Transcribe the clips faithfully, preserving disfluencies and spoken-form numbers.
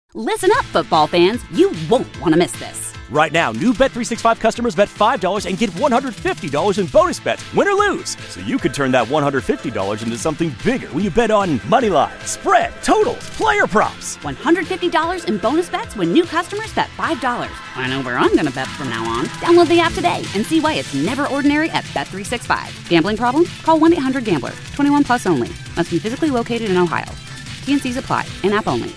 Listen up, football fans. You won't want to miss this. Right now, new Bet three sixty-five customers bet five dollars and get one hundred fifty dollars in bonus bets, win or lose. So you could turn that one hundred fifty dollars into something bigger when you bet on money line, spread, totals, player props. one hundred fifty dollars in bonus bets when new customers bet five dollars. I know where I'm going to bet from now on. Download the app today and see why it's never ordinary at Bet three sixty-five. Gambling problem? Call one eight hundred gambler. twenty-one plus only. Must be physically located in Ohio. T N Cs apply. In-app only.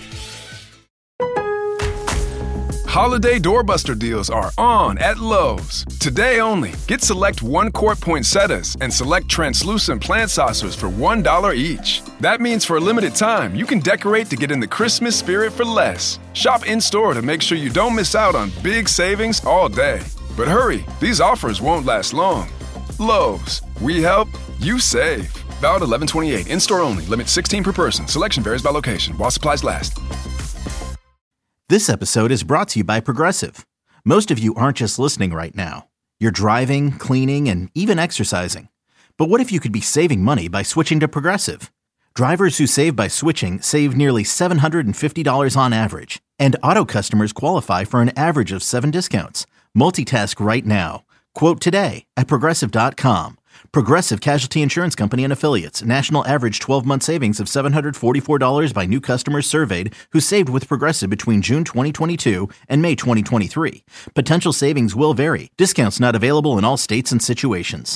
Holiday doorbuster deals are on at Lowe's. Today only, get select one-quart poinsettias and select translucent plant saucers for one dollar each. That means for a limited time, you can decorate to get in the Christmas spirit for less. Shop in-store to make sure you don't miss out on big savings all day. But hurry, these offers won't last long. Lowe's, we help, you save. Valid eleven twenty-eight, in-store only, limit sixteen per person. Selection varies by location, while supplies last. This episode is brought to you by Progressive. Most of you aren't just listening right now. You're driving, cleaning, and even exercising. But what if you could be saving money by switching to Progressive? Drivers who save by switching save nearly seven hundred fifty dollars on average. And auto customers qualify for an average of seven discounts. Multitask right now. Quote today at Progressive dot com. Progressive Casualty Insurance Company and Affiliates. National average twelve-month savings of seven hundred forty-four dollars by new customers surveyed who saved with Progressive between June twenty twenty-two and May twenty twenty-three. Potential savings will vary. Discounts not available in all states and situations.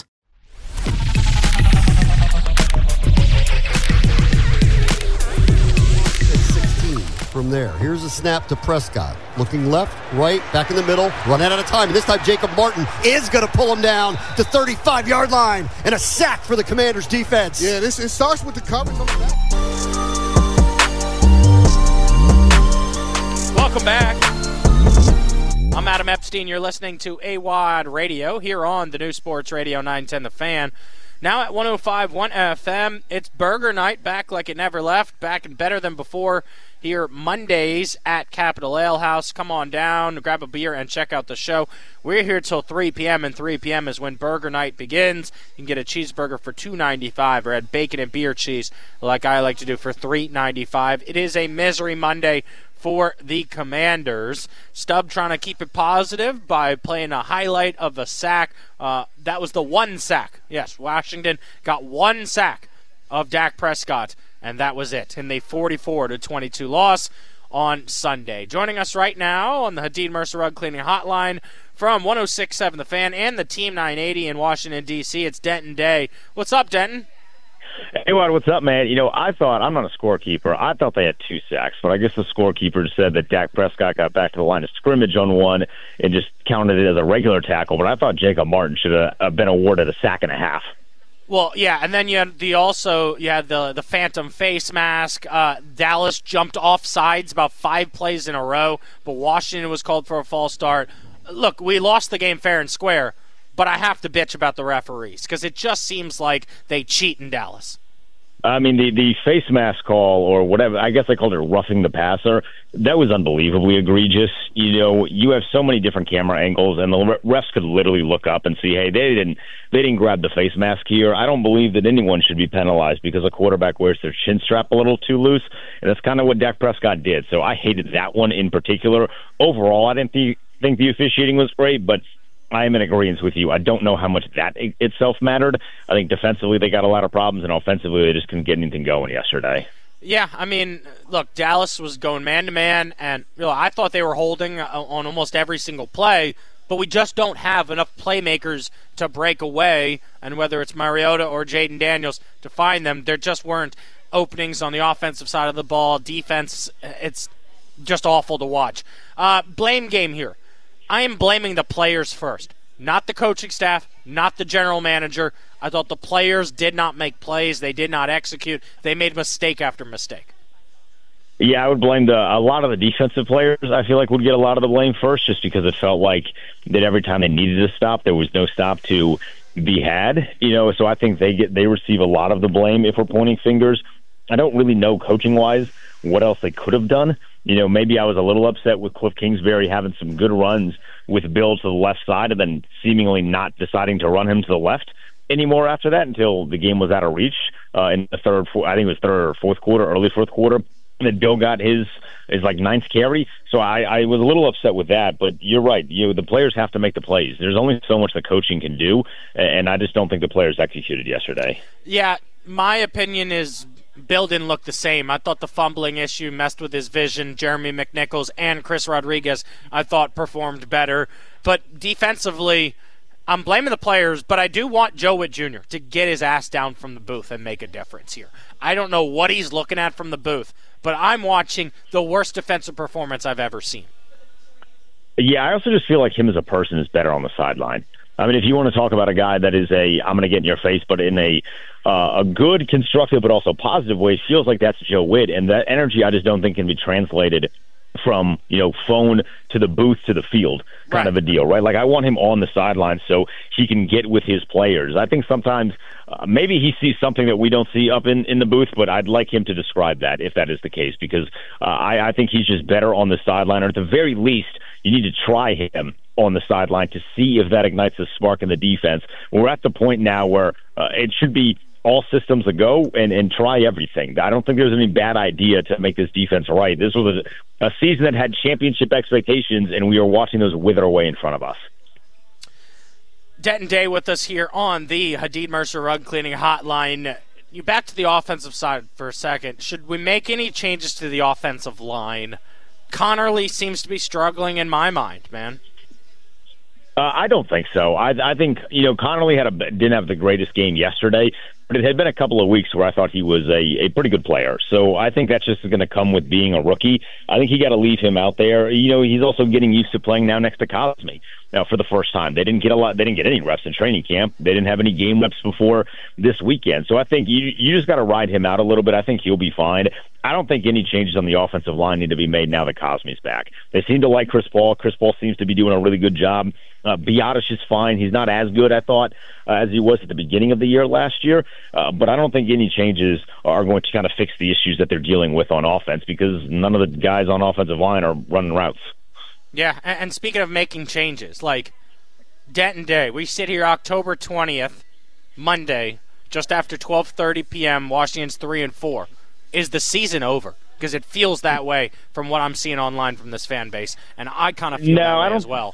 From there, here's a snap to Prescott. Looking left, right, back in the middle, run out of time. And this time, Jacob Martin is going to pull him down to thirty-five-yard line. And a sack for the Commanders' defense. Yeah, this it starts with the coverage on the back. Welcome back. I'm Adam Epstein. You're listening to A W O D Radio here on the new Sports Radio nine ten The Fan. Now at one oh five point one F M, it's Burger Night, back like it never left, back and better than before here Mondays at Capitol Ale House. Come on down, grab a beer, and check out the show. We're here till three p.m., and three p.m. is when Burger Night begins. You can get a cheeseburger for two ninety-five or add bacon and beer cheese like I like to do for three ninety-five. It is a misery Monday for the Commanders. Stubb trying to keep it positive by playing a highlight of a sack. Uh, that was the one sack. Yes, Washington got one sack of Dak Prescott, and that was it in the forty-four to twenty-two loss on Sunday. Joining us right now on the Hadid Mercer Rug Cleaning Hotline from one oh six point seven The Fan and the Team nine eighty in Washington, D C, it's Denton Day. What's up, Denton? Hey, Wad, what's up, man? You know, I thought, I'm not a scorekeeper, I thought they had two sacks, but I guess the scorekeeper said that Dak Prescott got back to the line of scrimmage on one and just counted it as a regular tackle, but I thought Jacob Martin should have been awarded a sack and a half. Well, yeah, and then you had the also you had the the phantom face mask. Uh, Dallas jumped off sides about five plays in a row, but Washington was called for a false start. Look, we lost the game fair and square, but I have to bitch about the referees because it just seems like they cheat in Dallas. I mean, the, the face mask call or whatever, I guess I called it roughing the passer, that was unbelievably egregious. You know, you have so many different camera angles, and the refs could literally look up and see, hey, they didn't they didn't grab the face mask here. I don't believe that anyone should be penalized because a quarterback wears their chin strap a little too loose, and that's kind of what Dak Prescott did. So I hated that one in particular. Overall, I didn't th- think the officiating was great, but I am in agreement with you. I don't know how much that itself mattered. I think defensively they got a lot of problems, and offensively they just couldn't get anything going yesterday. Yeah, I mean, look, Dallas was going man-to-man, and you know, I thought they were holding on almost every single play, but we just don't have enough playmakers to break away, and whether it's Mariota or Jaden Daniels to find them, there just weren't openings on the offensive side of the ball. Defense, it's just awful to watch. Uh, blame game here. I am blaming the players first, not the coaching staff, not the general manager. I thought the players did not make plays. They did not execute. They made mistake after mistake. Yeah, I would blame the a lot of the defensive players. I feel like would get a lot of the blame first just because it felt like that every time they needed a stop, there was no stop to be had. You know, so I think they get they receive a lot of the blame if we're pointing fingers. I don't really know coaching-wise what else they could have done. You know, maybe I was a little upset with Cliff Kingsbury having some good runs with Bill to the left side and then seemingly not deciding to run him to the left anymore after that until the game was out of reach uh, in the third, I think it was third or fourth quarter, early fourth quarter. and then Bill got his is like ninth carry. So I, I was a little upset with that, but you're right. You know, the players have to make the plays. There's only so much the coaching can do, and I just don't think the players executed yesterday. Yeah, my opinion is Bill didn't look the same. I thought the fumbling issue messed with his vision. Jeremy McNichols and Chris Rodriguez, I thought, performed better. But defensively, I'm blaming the players, but I do want Joe Witt Junior to get his ass down from the booth and make a difference here. I don't know what he's looking at from the booth, but I'm watching the worst defensive performance I've ever seen. Yeah, I also just feel like him as a person is better on the sideline. I mean, if you want to talk about a guy that is a, I'm going to get in your face, but in a uh, a good, constructive, but also positive way, it feels like that's Joe Witt, and that energy I just don't think can be translated from, you know, phone to the booth to the field kind right. of a deal, right? Like, I want him on the sideline so he can get with his players. I think sometimes uh, maybe he sees something that we don't see up in, in the booth, but I'd like him to describe that if that is the case, because uh, I, I think he's just better on the sideline, or at the very least, you need to try him on the sideline to see if that ignites a spark in the defense. We're at the point now where uh, it should be all systems a go and, and try everything. I don't think there's any bad idea to make this defense right. This was a, a season that had championship expectations, and we are watching those wither away in front of us. Denton Day with us here on the Hadid Mercer Rug Cleaning Hotline. You back to the offensive side for a second. Should we make any changes to the offensive line? Connerly seems to be struggling in my mind, man. Uh, I don't think so. I, I think, you know, Connerly had a, didn't have the greatest game yesterday, but it had been a couple of weeks where I thought he was a, a pretty good player. So I think that's just going to come with being a rookie. I think you got to leave him out there. You know, he's also getting used to playing now next to Cosme now for the first time. They didn't get a lot. They didn't get any reps in training camp. They didn't have any game reps before this weekend. So I think you you just got to ride him out a little bit. I think he'll be fine. I don't think any changes on the offensive line need to be made now that Cosme's back. They seem to like Chris Paul. Chris Paul seems to be doing a really good job. Uh, Biadasz is fine. He's not as good, I thought, uh, as he was at the beginning of the year last year. Uh, but I don't think any changes are going to kind of fix the issues that they're dealing with on offense, because none of the guys on offensive line are running routes. Yeah, and speaking of making changes, like Denton Day, we sit here October twentieth, Monday, just after twelve thirty p.m., Washington's three and four. Is the season over? Because it feels that way from what I'm seeing online from this fan base, and I kind of feel no, that way I don't, as well.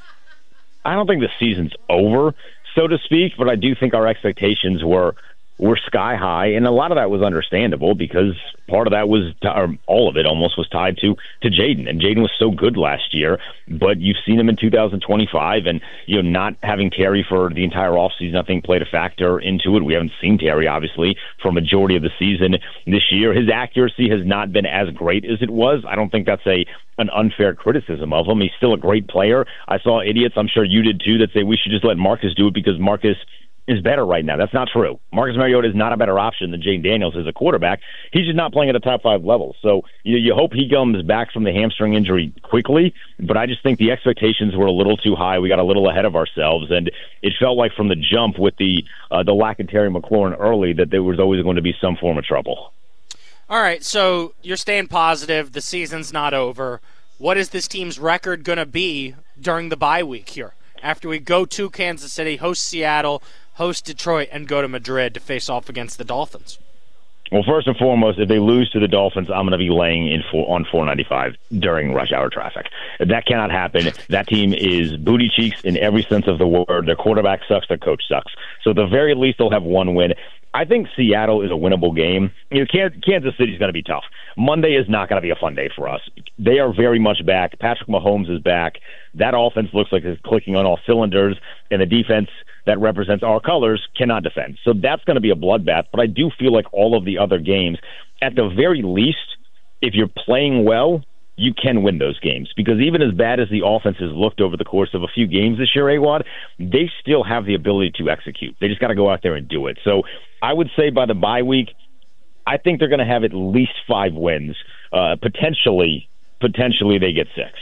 I don't think the season's over, so to speak, but I do think our expectations were were sky high, and a lot of that was understandable because part of that was, or all of it almost, was tied to to Jaden, and Jaden was so good last year, but you've seen him in two thousand twenty-five, and you know, not having Terry for the entire offseason, I think played a factor into it. We haven't seen Terry, obviously, for a majority of the season this year. His accuracy has not been as great as it was. I don't think that's a an unfair criticism of him. He's still a great player. I saw idiots, I'm sure you did too, that say we should just let Marcus do it because Marcus is better right now. That's not true. Marcus Mariota is not a better option than Jaden Daniels as a quarterback. He's just not playing at a top five level. So you, you hope he comes back from the hamstring injury quickly, but I just think the expectations were a little too high. We got a little ahead of ourselves, and it felt like from the jump with the uh, the lack of Terry McLaurin early that there was always going to be some form of trouble. All right, so you're staying positive. The season's not over. What is this team's record going to be during the bye week here? After we go to Kansas City, host Seattle, host Detroit, and go to Madrid to face off against the Dolphins? Well, first and foremost, if they lose to the Dolphins, I'm going to be laying in for, on four ninety-five during rush hour traffic. That cannot happen. That team is booty cheeks in every sense of the word. Their quarterback sucks. Their coach sucks. So at the very least, they'll have one win. I think Seattle is a winnable game. You know, Kansas City is going to be tough. Monday is not going to be a fun day for us. They are very much back. Patrick Mahomes is back. That offense looks like it's clicking on all cylinders, and the defense that represents our colors cannot defend. So that's going to be a bloodbath, but I do feel like all of the other games, at the very least, if you're playing well, you can win those games, because even as bad as the offense has looked over the course of a few games this year, A-Wad, they still have the ability to execute. They just got to go out there and do it. So I would say by the bye week, I think they're going to have at least five wins. Uh, potentially, potentially they get six.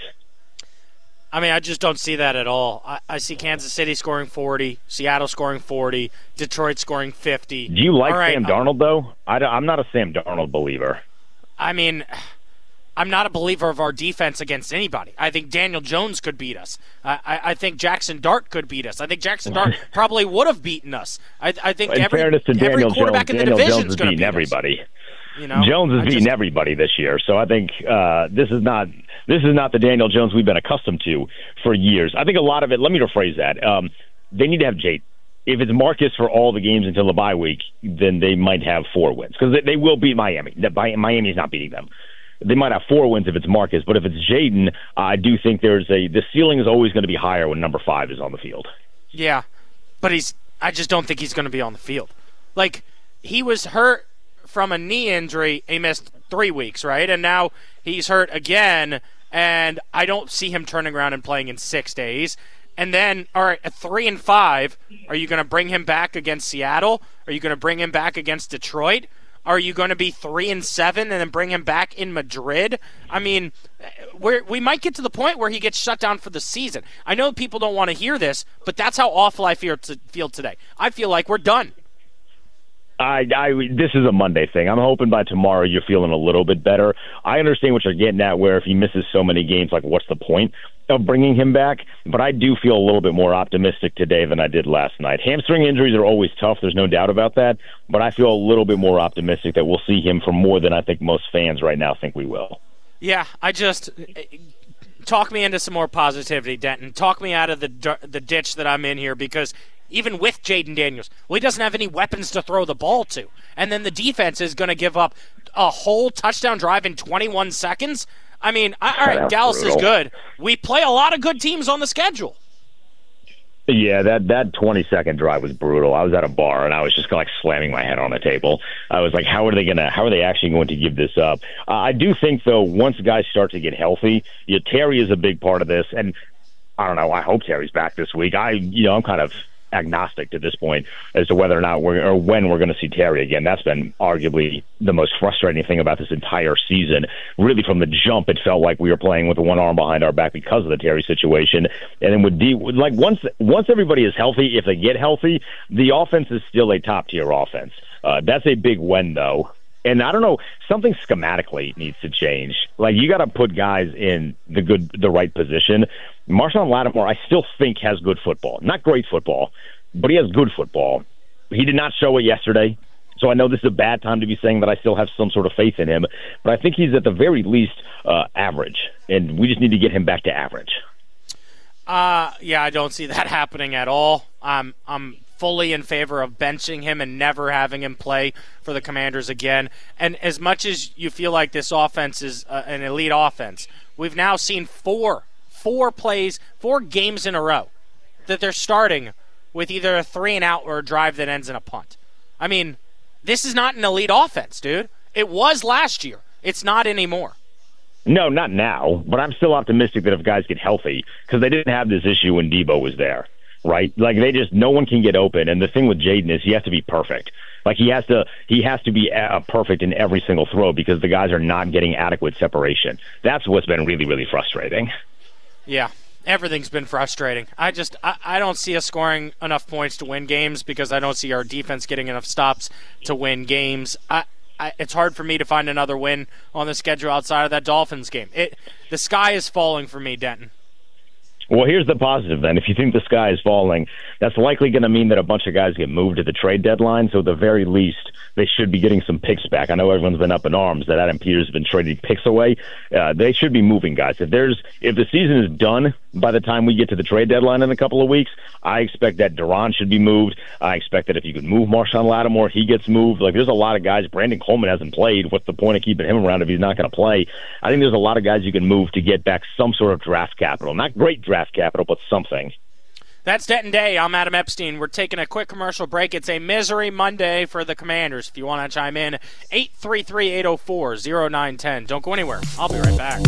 I mean, I just don't see that at all. I, I see Kansas City scoring forty, Seattle scoring forty, Detroit scoring fifty. Do you like right, Sam Darnold, though? I, I'm not a Sam Darnold believer. I mean, I'm not a believer of our defense against anybody. I think Daniel Jones could beat us. I, I, I think Jackson Dart could beat us. I think Jackson Dart probably would have beaten us. I, I think in every, fairness to every Daniel quarterback Jones, in the Daniel division Jones is going to beat everybody. us. You know, Jones is I beating just, everybody this year, so I think uh, this is not this is not the Daniel Jones we've been accustomed to for years. I think a lot of it. Let me rephrase that. Um, they need to have Jayden. If it's Marcus for all the games until the bye week, then they might have four wins because they, they will beat Miami. That Miami's not beating them. They might have four wins if it's Marcus, but if it's Jayden, uh, I do think there's a the ceiling is always going to be higher when number five is on the field. Yeah, but he's. I just don't think he's going to be on the field. Like, he was hurt from a knee injury. He missed three weeks, right? And now he's hurt again, and I don't see him turning around and playing in six days. And then, all right, at three and five, are you going to bring him back against Seattle? Are you going to bring him back against Detroit? Are you going to be three and seven and then bring him back in Madrid? I mean, we're, we might get to the point where he gets shut down for the season. I know people don't want to hear this, but that's how awful I feel, to, feel today. I feel like we're done. I, I, this is a Monday thing. I'm hoping by tomorrow you're feeling a little bit better. I understand what you're getting at, where if he misses so many games, like what's the point of bringing him back? But I do feel a little bit more optimistic today than I did last night. Hamstring injuries are always tough. There's no doubt about that. But I feel a little bit more optimistic that we'll see him for more than I think most fans right now think we will. Yeah, I just talk me into some more positivity, Denton. Talk me out of the the ditch that I'm in here, because even with Jayden Daniels, well, he doesn't have any weapons to throw the ball to. And then the defense is going to give up a whole touchdown drive in twenty-one seconds. I mean, I, all right, That's Dallas brutal. is good. We play a lot of good teams on the schedule. Yeah, that that twenty-second drive was brutal. I was at a bar, and I was just kind of like slamming my head on the table. I was like, how are they going to, how are they actually going to give this up? Uh, I do think, though, once guys start to get healthy, you know, Terry is a big part of this. And I don't know, I hope Terry's back this week. I, you know, I'm kind of agnostic to this point as to whether or not we're or when we're going to see Terry again. That's been arguably the most frustrating thing about this entire season. Really, from the jump, it felt like we were playing with one arm behind our back because of the Terry situation. And then with D, like once once everybody is healthy, if they get healthy, the offense is still a top tier offense. Uh, that's a big win, though. And I don't know, something schematically needs to change. Like, you got to put guys in the good, the right position. Marshawn Lattimore, I still think, has good football. Not great football, but he has good football. He did not show it yesterday, so I know this is a bad time to be saying that I still have some sort of faith in him. But I think he's at the very least uh, average, and we just need to get him back to average. Uh, yeah, I don't see that happening at all. I'm, I'm fully in favor of benching him and never having him play for the Commanders again. And as much as you feel like this offense is uh, an elite offense, we've now seen four, four plays, four games in a row that they're starting with either a three and out or a drive that ends in a punt. I mean, this is not an elite offense, dude. It was last year. It's not anymore. No, not now, but I'm still optimistic that if guys get healthy, because they didn't have this issue when Debo was there. Right? Like, they just, no one can get open. And the thing with Jayden is he has to be perfect. Like, he has to he has to be uh, perfect in every single throw because the guys are not getting adequate separation. That's what's been really, really frustrating. Yeah, everything's been frustrating. I just, I, I don't see us scoring enough points to win games because I don't see our defense getting enough stops to win games. I, I it's hard for me to find another win on the schedule outside of that Dolphins game. It The sky is falling for me, Denton. Well, here's the positive then. If you think the sky is falling, that's likely going to mean that a bunch of guys get moved at the trade deadline. So at the very least, they should be getting some picks back. I know everyone's been up in arms that Adam Peters has been trading picks away. Uh, they should be moving guys. If there's if the season is done by the time we get to the trade deadline in a couple of weeks, I expect that Duran should be moved. I expect that if you could move Marshawn Lattimore, he gets moved. Like, there's a lot of guys. Brandon Coleman hasn't played. What's the point of keeping him around if he's not going to play? I think there's a lot of guys you can move to get back some sort of draft capital. Not great draft capital, but something. That's Denton Day. I'm Adam Epstein. We're taking a quick commercial break. It's a misery Monday for the Commanders. If you want to chime in, eight three three, eight oh four, oh nine one oh. Don't go anywhere. I'll be right back.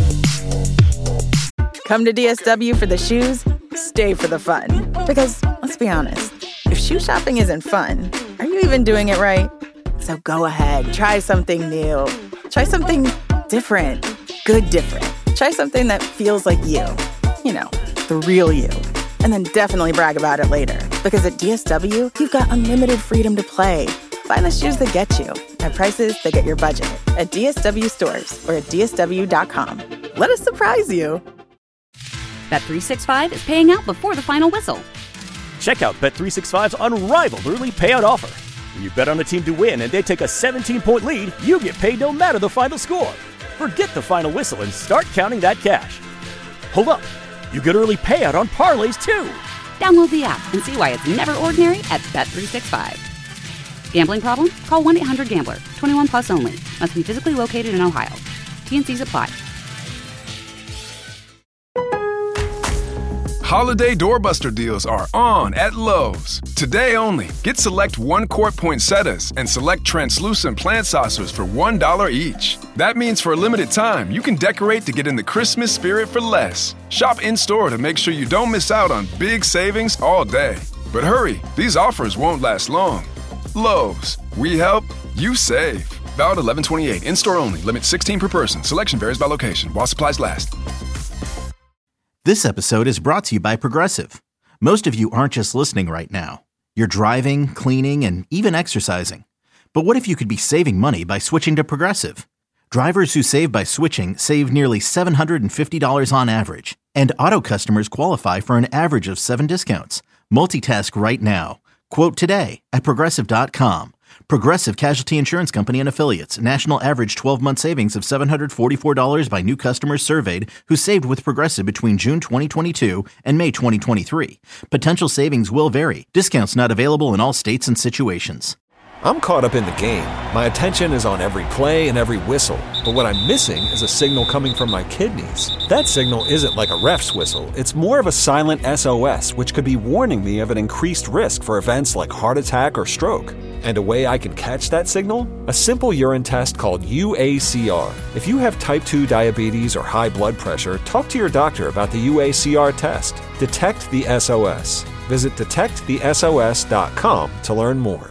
Come to D S W for the shoes, stay for the fun. Because, let's be honest, if shoe shopping isn't fun, are you even doing it right? So go ahead, try something new. Try something different. Good different. Try something that feels like you. You know, the real you. And then definitely brag about it later. Because at D S W, you've got unlimited freedom to play. Find the shoes that get you at prices that get your budget at D S W stores or at D S W dot com. Let us surprise you. Bet three sixty-five is paying out before the final whistle. Check out Bet three sixty-five's unrivaled early payout offer. When you bet on a team to win and they take a seventeen-point lead, you get paid no matter the final score. Forget the final whistle and start counting that cash. Hold up. You get early payout on parlays, too. Download the app and see why it's never ordinary at Bet three sixty-five. Gambling problem? Call one eight hundred gambler. twenty-one plus only. Must be physically located in Ohio. T N Cs apply. Holiday doorbuster deals are on at Lowe's. Today only, get select one-quart poinsettias and select translucent plant saucers for one dollar each. That means for a limited time, you can decorate to get in the Christmas spirit for less. Shop in-store to make sure you don't miss out on big savings all day. But hurry, these offers won't last long. Lowe's, we help, you save. Valid eleven twenty-eight, in-store only, limit sixteen per person. Selection varies by location, while supplies last. This episode is brought to you by Progressive. Most of you aren't just listening right now. You're driving, cleaning, and even exercising. But what if you could be saving money by switching to Progressive? Drivers who save by switching save nearly seven hundred fifty dollars on average. And auto customers qualify for an average of seven discounts. Multitask right now. Quote today at Progressive dot com. Progressive Casualty Insurance Company and Affiliates. National average twelve-month savings of seven hundred forty-four dollars by new customers surveyed who saved with Progressive between June twenty twenty-two and May twenty twenty-three. Potential savings will vary. Discounts not available in all states and situations. I'm caught up in the game. My attention is on every play and every whistle. But what I'm missing is a signal coming from my kidneys. That signal isn't like a ref's whistle. It's more of a silent S O S, which could be warning me of an increased risk for events like heart attack or stroke. And a way I can catch that signal? A simple urine test called U A C R. If you have type two diabetes or high blood pressure, talk to your doctor about the U A C R test. Detect the S O S. Visit detect the S O S dot com to learn more.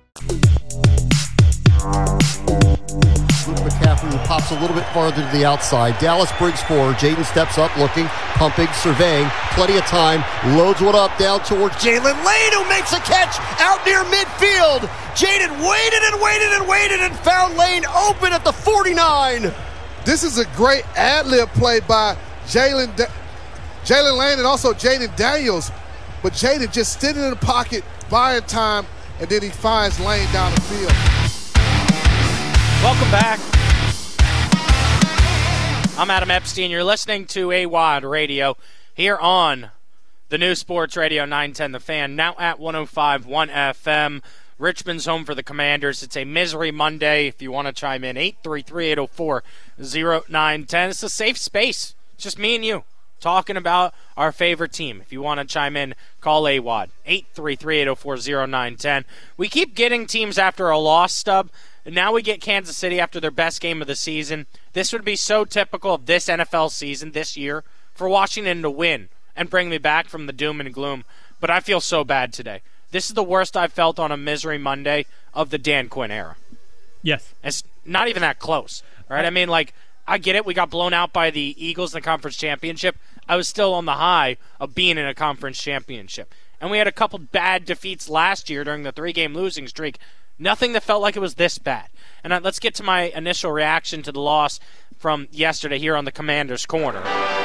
Luke McCaffrey pops a little bit farther to the outside. Dallas brings forward. Jaden steps up, looking, pumping, surveying. Plenty of time. Loads one up down towards Jalen Lane, who makes a catch out near midfield. Jaden waited and waited and waited and found Lane open at the forty-nine. This is a great ad-lib play by Jalen da- Jalen Lane and also Jaden Daniels. But Jaden just sitting in the pocket, buying time, and then he finds Lane down the field. Welcome back. I'm Adam Epstein. You're listening to A W A D Radio here on the new Sports Radio nine ten The Fan, now at one oh five point one F M. Richmond's home for the Commanders. It's a misery Monday. If you want to chime in, eight three three, eight oh four, oh nine one oh. It's a safe space. It's just me and you talking about our favorite team. If you want to chime in, call A W A D, eight three three, eight oh four, oh nine one oh. We keep getting teams after a loss, Stub. And now we get Kansas City after their best game of the season. This would be so typical of this N F L season this year for Washington to win and bring me back from the doom and gloom. But I feel so bad today. This is the worst I've felt on a misery Monday of the Dan Quinn era. Yes. It's not even that close, right? I mean, like, I get it. We got blown out by the Eagles in the conference championship. I was still on the high of being in a conference championship. And we had a couple bad defeats last year during the three-game losing streak. Nothing that felt like it was this bad. And uh, let's get to my initial reaction to the loss from yesterday here on the Commander's Corner.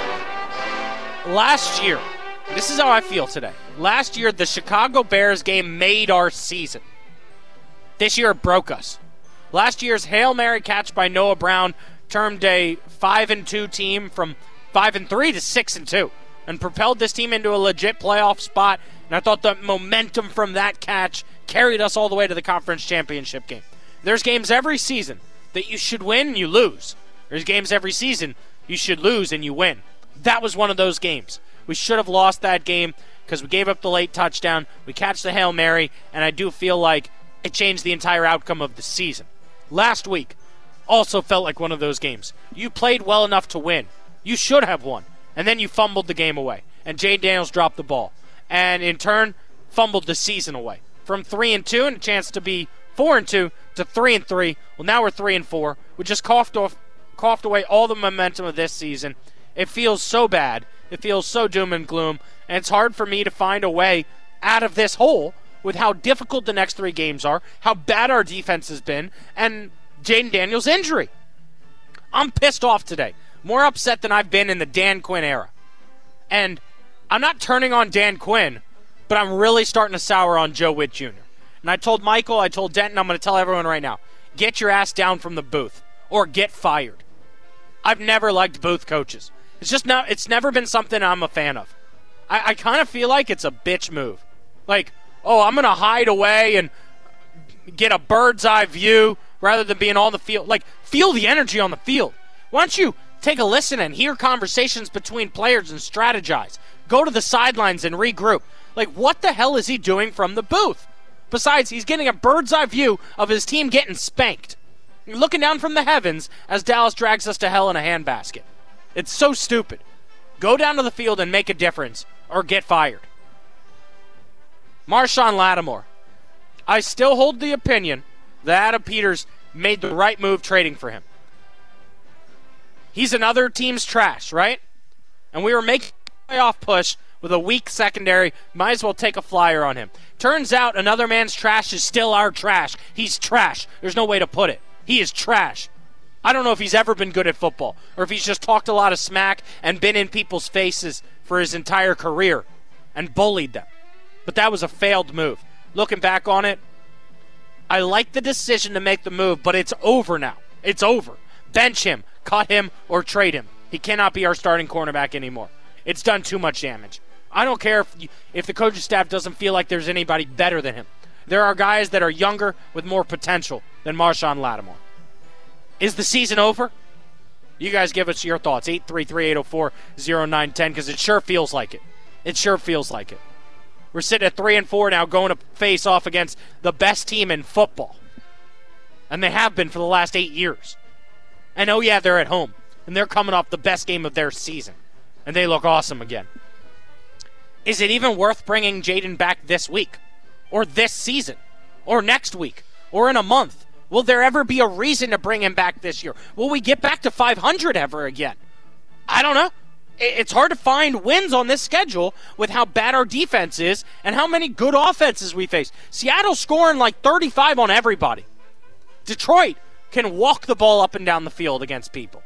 Last year, this is how I feel today. Last year, the Chicago Bears game made our season. This year, it broke us. Last year's Hail Mary catch by Noah Brown turned a five and two team from five and three to six and two and propelled this team into a legit playoff spot. And I thought the momentum from that catch carried us all the way to the conference championship game. There's games every season that you should win and you lose. There's games every season you should lose and you win. That was one of those games. We should have lost that game because we gave up the late touchdown. We catch the Hail Mary, and I do feel like it changed the entire outcome of the season. Last week also felt like one of those games. You played well enough to win. You should have won. And then you fumbled the game away. And Jay Daniels dropped the ball. And in turn, fumbled the season away. From three and two and a chance to be four and two to three and three. Well, now we're three and four. We just coughed off, coughed away all the momentum of this season. It feels so bad. It feels so doom and gloom. And it's hard for me to find a way out of this hole with how difficult the next three games are, how bad our defense has been, and Jaden Daniels' injury. I'm pissed off today. More upset than I've been in the Dan Quinn era. And I'm not turning on Dan Quinn, but I'm really starting to sour on Joe Witt Junior And I told Michael, I told Denton, I'm going to tell everyone right now, get your ass down from the booth or get fired. I've never liked booth coaches. It's just not, it's never been something I'm a fan of. I, I kind of feel like it's a bitch move. Like, oh, I'm going to hide away and get a bird's eye view rather than being on the field. Like, feel the energy on the field. Why don't you take a listen and hear conversations between players and strategize? Go to the sidelines and regroup. Like, what the hell is he doing from the booth? Besides, he's getting a bird's eye view of his team getting spanked. You're looking down from the heavens as Dallas drags us to hell in a handbasket. It's so stupid. Go down to the field and make a difference or get fired. Marshawn Lattimore. I still hold the opinion that Adam Peters made the right move trading for him. He's another team's trash, right? And we were making a playoff push with a weak secondary. Might as well take a flyer on him. Turns out another man's trash is still our trash. He's trash. There's no way to put it. He is trash. I don't know if he's ever been good at football or if he's just talked a lot of smack and been in people's faces for his entire career and bullied them. But that was a failed move. Looking back on it, I like the decision to make the move, but it's over now. It's over. Bench him, cut him, or trade him. He cannot be our starting cornerback anymore. It's done too much damage. I don't care if, if the coaching staff doesn't feel like there's anybody better than him. There are guys that are younger with more potential than Marshawn Lattimore. Is the season over? You guys give us your thoughts. eight three three, eight oh four, oh nine one oh because it sure feels like it. It sure feels like it. We're sitting at three and four now, going to face off against the best team in football. And they have been for the last eight years. And oh yeah, they're at home. And they're coming off the best game of their season. And they look awesome again. Is it even worth bringing Jaden back this week? Or this season? Or next week? Or in a month? Will there ever be a reason to bring him back this year? Will we get back to five hundred ever again? I don't know. It's hard to find wins on this schedule with how bad our defense is and how many good offenses we face. Seattle's scoring like thirty-five on everybody. Detroit can walk the ball up and down the field against people.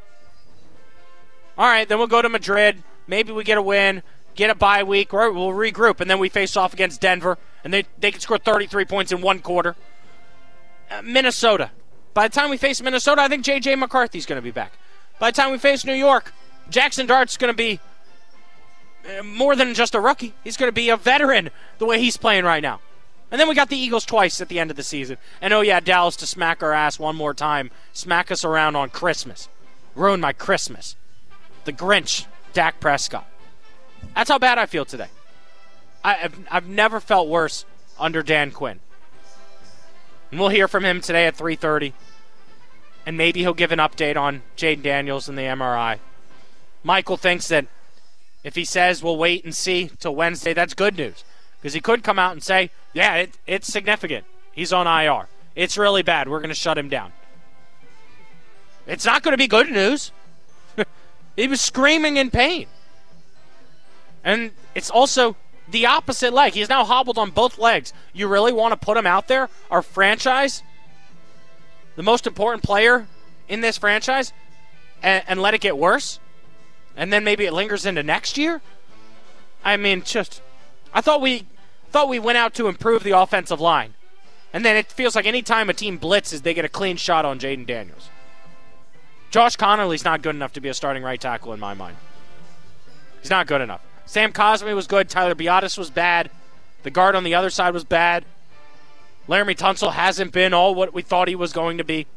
All right, then we'll go to Madrid. Maybe we get a win, get a bye week, or we'll regroup, and then we face off against Denver, and they, they can score thirty-three points in one quarter. Uh, Minnesota. By the time we face Minnesota, I think J J McCarthy's going to be back. By the time we face New York, Jackson Dart's going to be uh, more than just a rookie. He's going to be a veteran the way he's playing right now. And then we got the Eagles twice at the end of the season. And oh yeah, Dallas to smack our ass one more time. Smack us around on Christmas. Ruin my Christmas. The Grinch, Dak Prescott. That's how bad I feel today. I, I've, I've never felt worse under Dan Quinn. And we'll hear from him today at three thirty. And maybe he'll give an update on Jaden Daniels and the M R I. Michael thinks that if he says we'll wait and see till Wednesday, that's good news. Because he could come out and say, yeah, it, it's significant. He's on I R. It's really bad. We're going to shut him down. It's not going to be good news. He was screaming in pain. And it's also the opposite leg. He's now hobbled on both legs. You really want to put him out there? Our franchise, the most important player in this franchise, and, and let it get worse? And then maybe it lingers into next year? I mean, just, I thought we thought we went out to improve the offensive line. And then it feels like any time a team blitzes, they get a clean shot on Jaden Daniels. Josh Connerly's not good enough to be a starting right tackle in my mind. He's not good enough. Sam Cosme was good. Tyler Biotis was bad. The guard on the other side was bad. Laramie Tunsil hasn't been all what we thought he was going to be.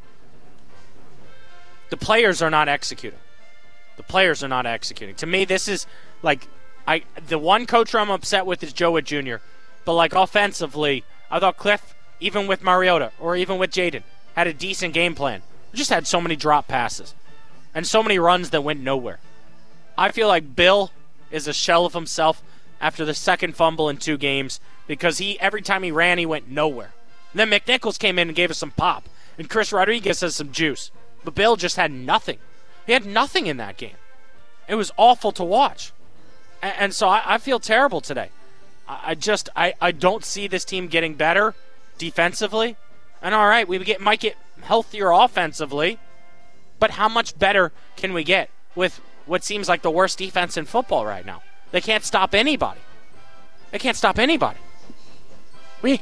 The players are not executing. The players are not executing. To me, this is like I. The one coach I'm upset with is Joe Wood Junior But like offensively, I thought Cliff, even with Mariota or even with Jaden, had a decent game plan. We just had so many drop passes and so many runs that went nowhere. I feel like Bill is a shell of himself after the second fumble in two games because he every time he ran, he went nowhere. And then McNichols came in and gave us some pop, and Chris Rodriguez has some juice. But Bill just had nothing. He had nothing in that game. It was awful to watch. And, and so I, I feel terrible today. I, I just I, I don't see this team getting better defensively. And all right, we get might get healthier offensively, but how much better can we get with what seems like the worst defense in football right now? They can't stop anybody. They can't stop anybody. We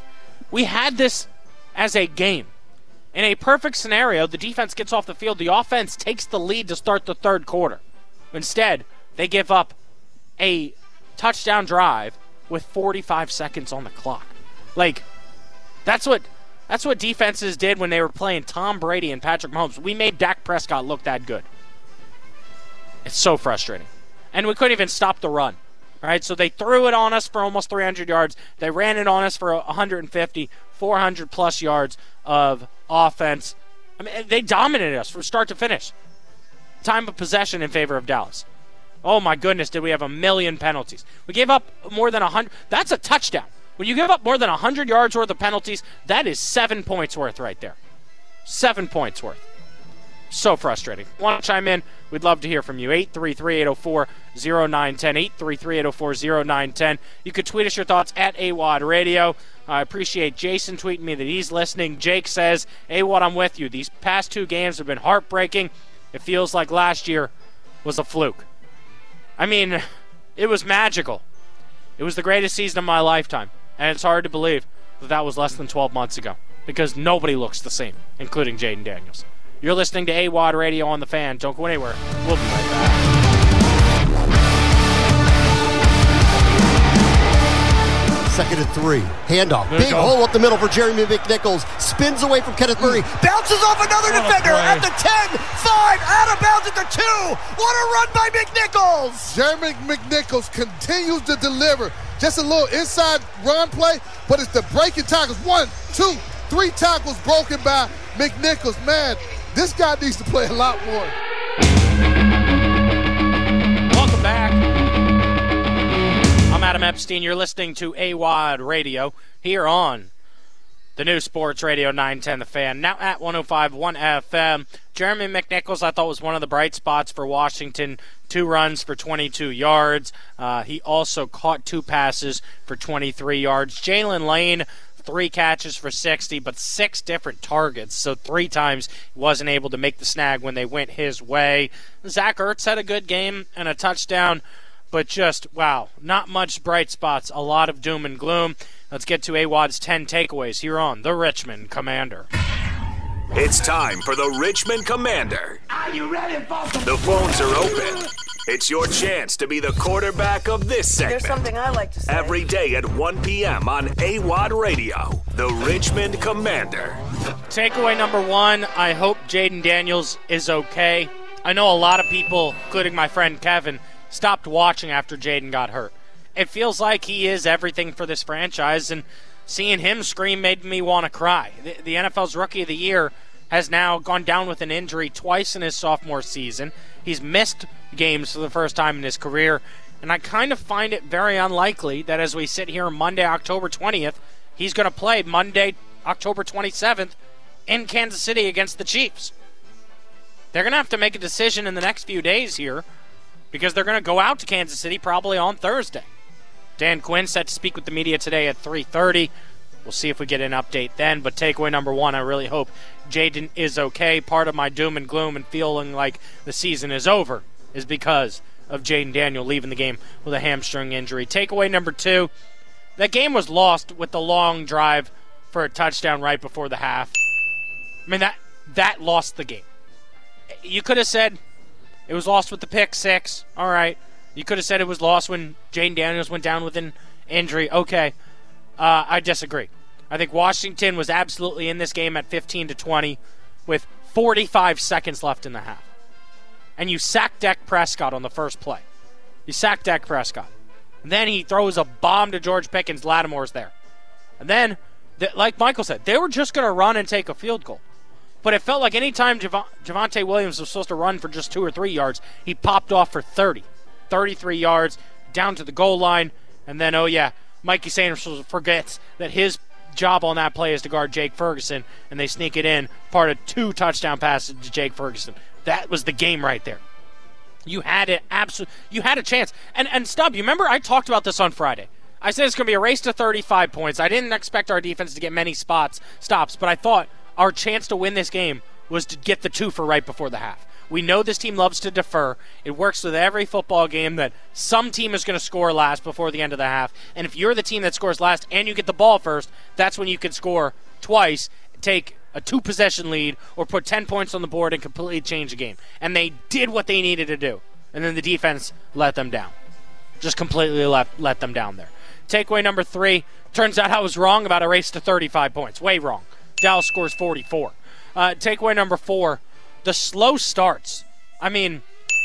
we had this as a game. In a perfect scenario, the defense gets off the field. The offense takes the lead to start the third quarter. Instead, they give up a touchdown drive with forty-five seconds on the clock. Like, that's what that's what defenses did when they were playing Tom Brady and Patrick Mahomes. We made Dak Prescott look that good. It's so frustrating. And we couldn't even stop the run. All right, so they threw it on us for almost three hundred yards. They ran it on us for one hundred fifty, four hundred plus yards of offense. I mean, they dominated us from start to finish. Time of possession in favor of Dallas. Oh my goodness, did we have a million penalties. We gave up more than one hundred. That's a touchdown. When you give up more than one hundred yards worth of penalties, that is seven points worth right there. Seven points worth. So frustrating. Want to chime in? We'd love to hear from you. eight three three, eight oh four, oh nine one oh. eight three three, eight oh four, oh nine one oh. You could tweet us your thoughts at A W A D Radio. I appreciate Jason tweeting me that he's listening. Jake says, A W A D, I'm with you. These past two games have been heartbreaking. It feels like last year was a fluke. I mean, it was magical. It was the greatest season of my lifetime. And it's hard to believe that that was less than twelve months ago. Because nobody looks the same, including Jayden Daniels. You're listening to A W A D Radio on The Fan. Don't go anywhere. We'll be right back. Second and three. Handoff. Big hole up the middle for Jeremy McNichols. Spins away from Kenneth Murray. Bounces off another defender at the ten. five. Out of bounds at the two. What a run by McNichols. Jeremy McNichols continues to deliver. Just a little inside run play, but it's the breaking tackles. One, two, three tackles broken by McNichols. Man, this guy needs to play a lot more. Welcome back. I'm Adam Epstein. You're listening to A W A D Radio here on the new Sports Radio nine ten The Fan. Now at one oh five point one F M. Jeremy McNichols, I thought, was one of the bright spots for Washington. Two runs for twenty-two yards. Uh, he also caught two passes for twenty-three yards. Jalen Lane, three catches for sixty, but six different targets. So three times he wasn't able to make the snag when they went his way. Zach Ertz had a good game and a touchdown, but just, wow, not much bright spots. A lot of doom and gloom. Let's get to A W A D's ten takeaways here on the Richmond Commander. It's time for the Richmond Commander. Are you ready, folks? The phones are open. It's your chance to be the quarterback of this segment. There's something I like to say. Every day at one p.m. on A W A D Radio, the Richmond Commander. Takeaway number one, I hope Jayden Daniels is okay. I know a lot of people, including my friend Kevin, stopped watching after Jayden got hurt. It feels like he is everything for this franchise, and seeing him scream made me want to cry. The, the N F L's Rookie of the Year has now gone down with an injury twice in his sophomore season. He's missed games for the first time in his career, and I kind of find it very unlikely that as we sit here Monday, October twentieth, he's going to play Monday, October twenty-seventh in Kansas City against the Chiefs. They're going to have to make a decision in the next few days here because they're going to go out to Kansas City probably on Thursday. Dan Quinn set to speak with the media today at three thirty. We'll see if we get an update then. But takeaway number one, I really hope Jayden is okay. Part of my doom and gloom and feeling like the season is over is because of Jayden Daniel leaving the game with a hamstring injury. Takeaway number two, that game was lost with the long drive for a touchdown right before the half. I mean, that that lost the game. You could have said it was lost with the pick six. All right. You could have said it was lost when Jayden Daniels went down with an injury. Okay. Uh, I disagree. I think Washington was absolutely in this game at fifteen to twenty with forty-five seconds left in the half. And you sack Dak Prescott on the first play. You sack Dak Prescott. And then he throws a bomb to George Pickens. Lattimore's there. And then, like Michael said, they were just going to run and take a field goal. But it felt like any time Jav- Javonte Williams was supposed to run for just two or three yards, he popped off for thirty. thirty-three yards down to the goal line. And then, oh yeah, Mikey Sanders forgets that his job on that play is to guard Jake Ferguson, and they sneak it in, part of two touchdown passes to Jake Ferguson. That was the game right there. You had it absolutely. You had a chance. And and Stubb, you remember I talked about this on Friday. I said it's going to be a race to thirty-five points. I didn't expect our defense to get many spots stops, but I thought our chance to win this game was to get the two for right before the half. We know this team loves to defer. It works with every football game that some team is going to score last before the end of the half. And if you're the team that scores last and you get the ball first, that's when you can score twice, take a two-possession lead, or put ten points on the board and completely change the game. And they did what they needed to do. And then the defense let them down. Just completely let, let them down there. Takeaway number three. Turns out I was wrong about a race to thirty-five points. Way wrong. Dallas scores forty-four. Uh, takeaway number four. The slow starts. I mean,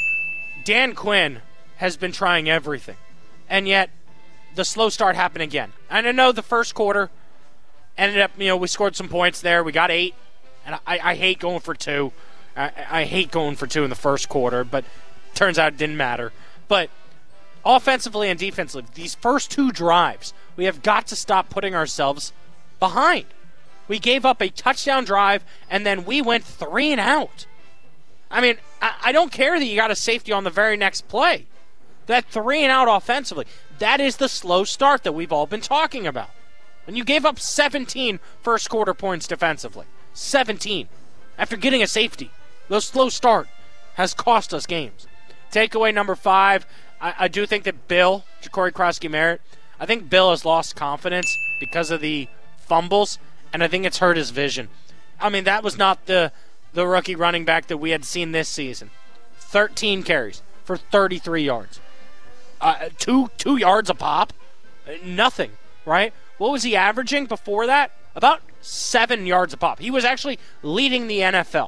Dan Quinn has been trying everything. And yet, the slow start happened again. And I know the first quarter ended up, you know, we scored some points there. We got eight. And I, I hate going for two. I, I hate going for two in the first quarter. But turns out it didn't matter. But offensively and defensively, these first two drives, we have got to stop putting ourselves behind. We gave up a touchdown drive, and then we went three and out. I mean, I, I don't care that you got a safety on the very next play. That three and out offensively, that is the slow start that we've all been talking about. And you gave up seventeen first quarter points defensively. seventeen. After getting a safety. The slow start has cost us games. Takeaway number five, I, I do think that Bill, Ja'Cory Krosky-Merritt, I think Bill has lost confidence because of the fumbles, and I think it's hurt his vision. I mean, that was not the, the rookie running back that we had seen this season. thirteen carries for thirty-three yards. Uh, two, two yards a pop? Nothing, right? What was he averaging before that? About seven yards a pop. He was actually leading the N F L.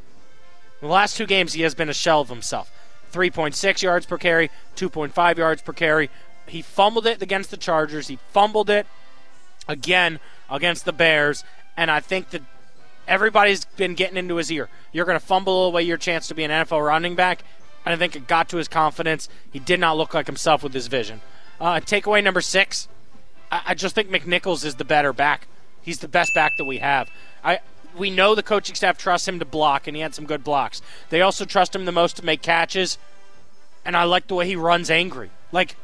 In the last two games, he has been a shell of himself. three point six yards per carry, two point five yards per carry. He fumbled it against the Chargers. He fumbled it again against the Bears. And I think that everybody's been getting into his ear. You're going to fumble away your chance to be an N F L running back. And I think it got to his confidence. He did not look like himself with his vision. Uh, takeaway number six, I, I just think McNichols is the better back. He's the best back that we have. I We know the coaching staff trusts him to block, and he had some good blocks. They also trust him the most to make catches, and I like the way he runs angry. Like,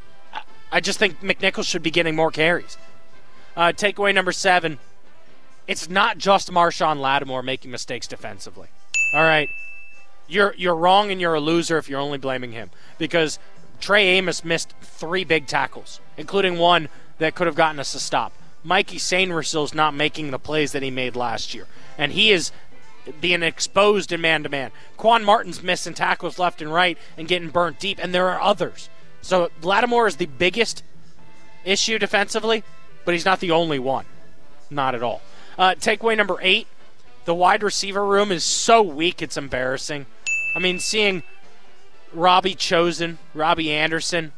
I just think McNichols should be getting more carries. Uh, takeaway number seven, it's not just Marshawn Lattimore making mistakes defensively. All right? You're you're wrong and you're a loser if you're only blaming him, because Trey Amos missed three big tackles, including one that could have gotten us a stop. Mikey Sainrissil's not making the plays that he made last year, and he is being exposed in man-to-man. Quan Martin's missing tackles left and right and getting burnt deep, and there are others. So Lattimore is the biggest issue defensively, but he's not the only one. Not at all. Uh, takeaway number eight, the wide receiver room is so weak it's embarrassing. I mean, seeing Robbie Chosen, Robbie Anderson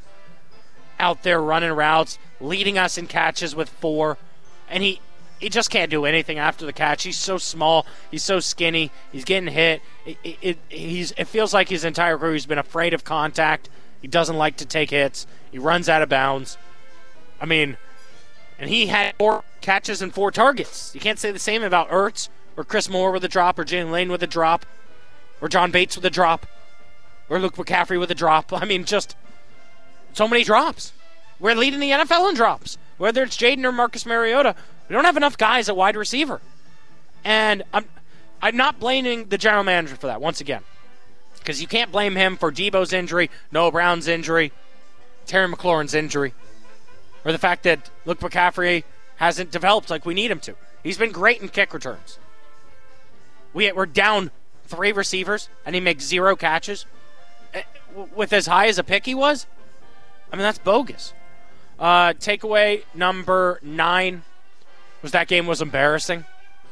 out there running routes, leading us in catches with four, and he he just can't do anything after the catch. He's so small, he's so skinny, he's getting hit. It, it, it, he's, it feels like his entire career he's been afraid of contact. He doesn't like to take hits. He runs out of bounds. I mean, and he had four catches and four targets. You can't say the same about Ertz or Chris Moore with a drop or Jalen Lane with a drop or John Bates with a drop or Luke McCaffrey with a drop. I mean, just so many drops. We're leading the N F L in drops. Whether it's Jaden or Marcus Mariota, we don't have enough guys at wide receiver. And I'm I'm not blaming the general manager for that, once again. Because you can't blame him for Debo's injury, Noah Brown's injury, Terry McLaurin's injury, or the fact that Luke McCaffrey hasn't developed like we need him to. He's been great in kick returns. We, we're down three receivers, and he makes zero catches. With as high as a pick he was? I mean, that's bogus. Uh, takeaway number nine was that game was embarrassing.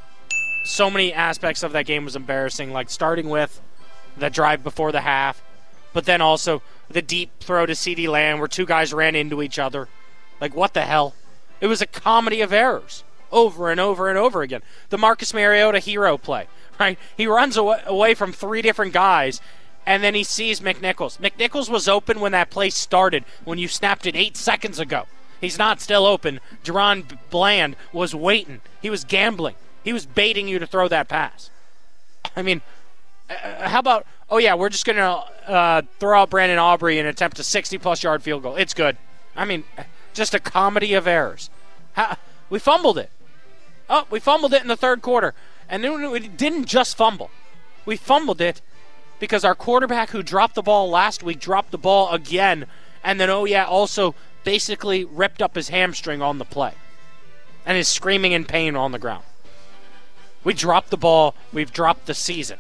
So many aspects of that game was embarrassing, like starting with the drive before the half, but then also the deep throw to CeeDee Lamb where two guys ran into each other. Like, what the hell? It was a comedy of errors over and over and over again. The Marcus Mariota hero play, right? He runs away, away from three different guys, and then he sees McNichols. McNichols was open when that play started, when you snapped it eight seconds ago. He's not still open. Jerron Bland was waiting. He was gambling. He was baiting you to throw that pass. I mean, uh, how about, oh yeah, we're just going to uh, throw out Brandon Aubrey and attempt a sixty-plus yard field goal. It's good. I mean, just a comedy of errors. How, we fumbled it. Oh, we fumbled it in the third quarter. And then we didn't just fumble. We fumbled it because our quarterback who dropped the ball last week dropped the ball again, and then, oh yeah, also basically ripped up his hamstring on the play and is screaming in pain on the ground. We dropped the ball. We've dropped the season.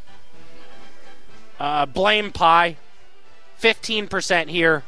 Uh, blame Pie. fifteen percent here.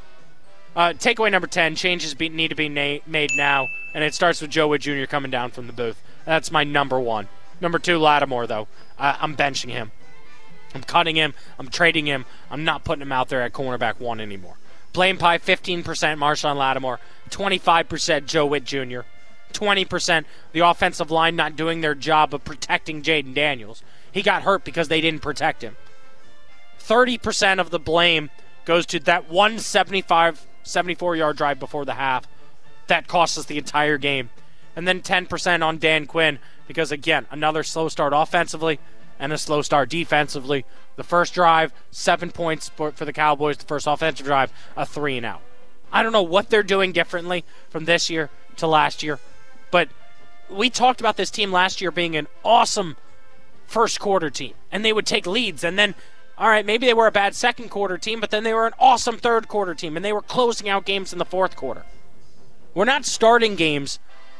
Uh, takeaway number ten, changes be, need to be na- made now, and it starts with Joe Witt Junior coming down from the booth. That's my number one. Number two, Lattimore, though. Uh, I'm benching him. I'm cutting him. I'm trading him. I'm not putting him out there at cornerback one anymore. Blame Pie, fifteen percent Marshawn Lattimore, twenty-five percent Joe Witt Junior, twenty percent the offensive line not doing their job of protecting Jaden Daniels. He got hurt because they didn't protect him. thirty percent of the blame goes to that one seventy-five, seventy-four-yard drive before the half that cost us the entire game. And then ten percent on Dan Quinn because, again, another slow start offensively and a slow start defensively. The first drive, seven points for, for the Cowboys. The first offensive drive, a three and out. I don't know what they're doing differently from this year to last year, but we talked about this team last year being an awesome first quarter team, and they would take leads, and then, all right, maybe they were a bad second quarter team, but then they were an awesome third quarter team, and they were closing out games in the fourth quarter. We're not starting games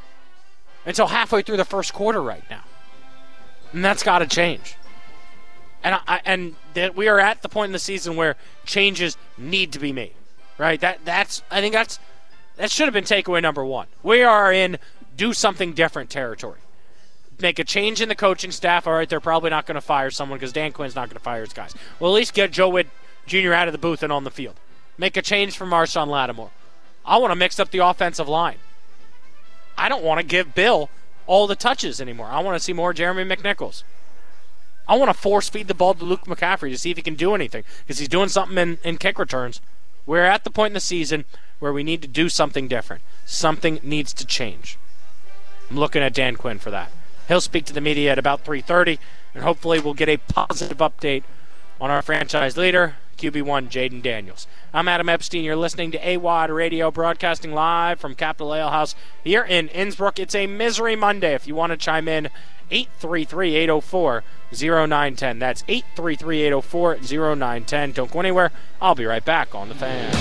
until halfway through the first quarter right now, and that's got to change. And I, and that we are at the point in the season where changes need to be made, right? That that's I think that's that should have been takeaway number one. We are in do something different territory. Make a change in the coaching staff. All right, they're probably not going to fire someone because Dan Quinn's not going to fire his guys. Well, at least get Joe Witt Junior out of the booth and on the field. Make a change for Marshawn Lattimore. I want to mix up the offensive line. I don't want to give Bill all the touches anymore. I want to see more Jeremy McNichols. I want to force feed the ball to Luke McCaffrey to see if he can do anything because he's doing something in, in kick returns. We're at the point in the season where we need to do something different. Something needs to change. I'm looking at Dan Quinn for that. He'll speak to the media at about three thirty, and hopefully we'll get a positive update on our franchise leader, Q B one, Jaden Daniels. I'm Adam Epstein. You're listening to A W A D Radio, broadcasting live from Capitol Ale House here in Innsbruck. It's a Misery Monday. If you want to chime in, eight three three, eight oh four, oh nine one oh. That's eight three three, eight oh four, oh nine one oh. Don't go anywhere. I'll be right back on The Fan.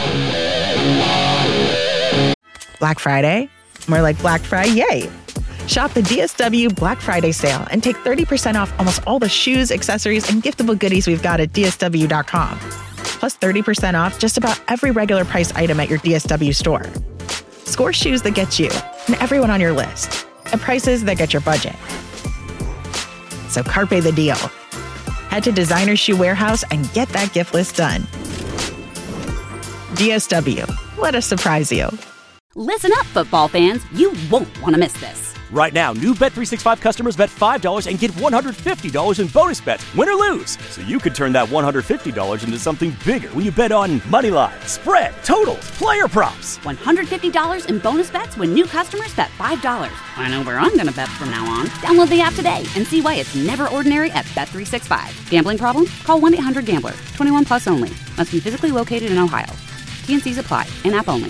Black Friday? More like Black Friday, yay! Shop the D S W Black Friday sale and take thirty percent off almost all the shoes, accessories, and giftable goodies we've got at D S W dot com. Plus thirty percent off just about every regular price item at your D S W store. Score shoes that get you and everyone on your list at prices that get your budget. So carpe the deal. Head to Designer Shoe Warehouse and get that gift list done. D S W. Let us surprise you. Listen up, football fans. You won't want to miss this. Right now, new Bet three sixty-five customers bet five dollars and get one hundred fifty dollars in bonus bets, win or lose. So you could turn that one hundred fifty dollars into something bigger when you bet on money line, spread, totals, player props. one hundred fifty dollars in bonus bets when new customers bet five dollars. I know where I'm going to bet from now on. Download the app today and see why it's never ordinary at Bet three sixty-five. Gambling problem? Call one eight hundred gambler. twenty-one plus only. Must be physically located in Ohio. T and C's apply. In-app only.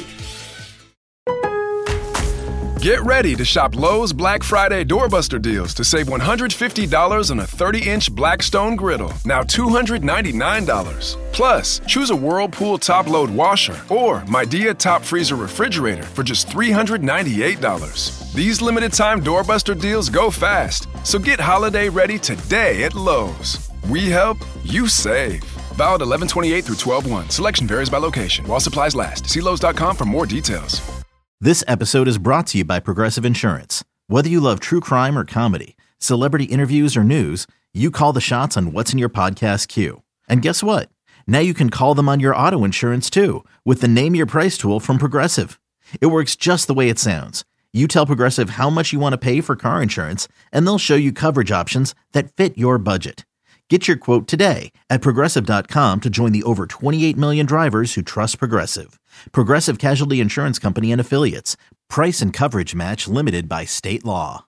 Get ready to shop Lowe's Black Friday Doorbuster deals to save one hundred fifty dollars on a thirty-inch Blackstone griddle, now two hundred ninety-nine dollars. Plus, choose a Whirlpool top-load washer or Midea top freezer refrigerator for just three hundred ninety-eight dollars. These limited-time Doorbuster deals go fast, so get holiday ready today at Lowe's. We help, you save. Valid eleven twenty-eight through twelve one. Selection varies by location. While supplies last. See Lowe's dot com for more details. This episode is brought to you by Progressive Insurance. Whether you love true crime or comedy, celebrity interviews or news, you call the shots on what's in your podcast queue. And guess what? Now you can call them on your auto insurance too with the Name Your Price tool from Progressive. It works just the way it sounds. You tell Progressive how much you want to pay for car insurance, and they'll show you coverage options that fit your budget. Get your quote today at Progressive dot com to join the over twenty-eight million drivers who trust Progressive. Progressive Casualty Insurance Company and Affiliates. Price and coverage match limited by state law.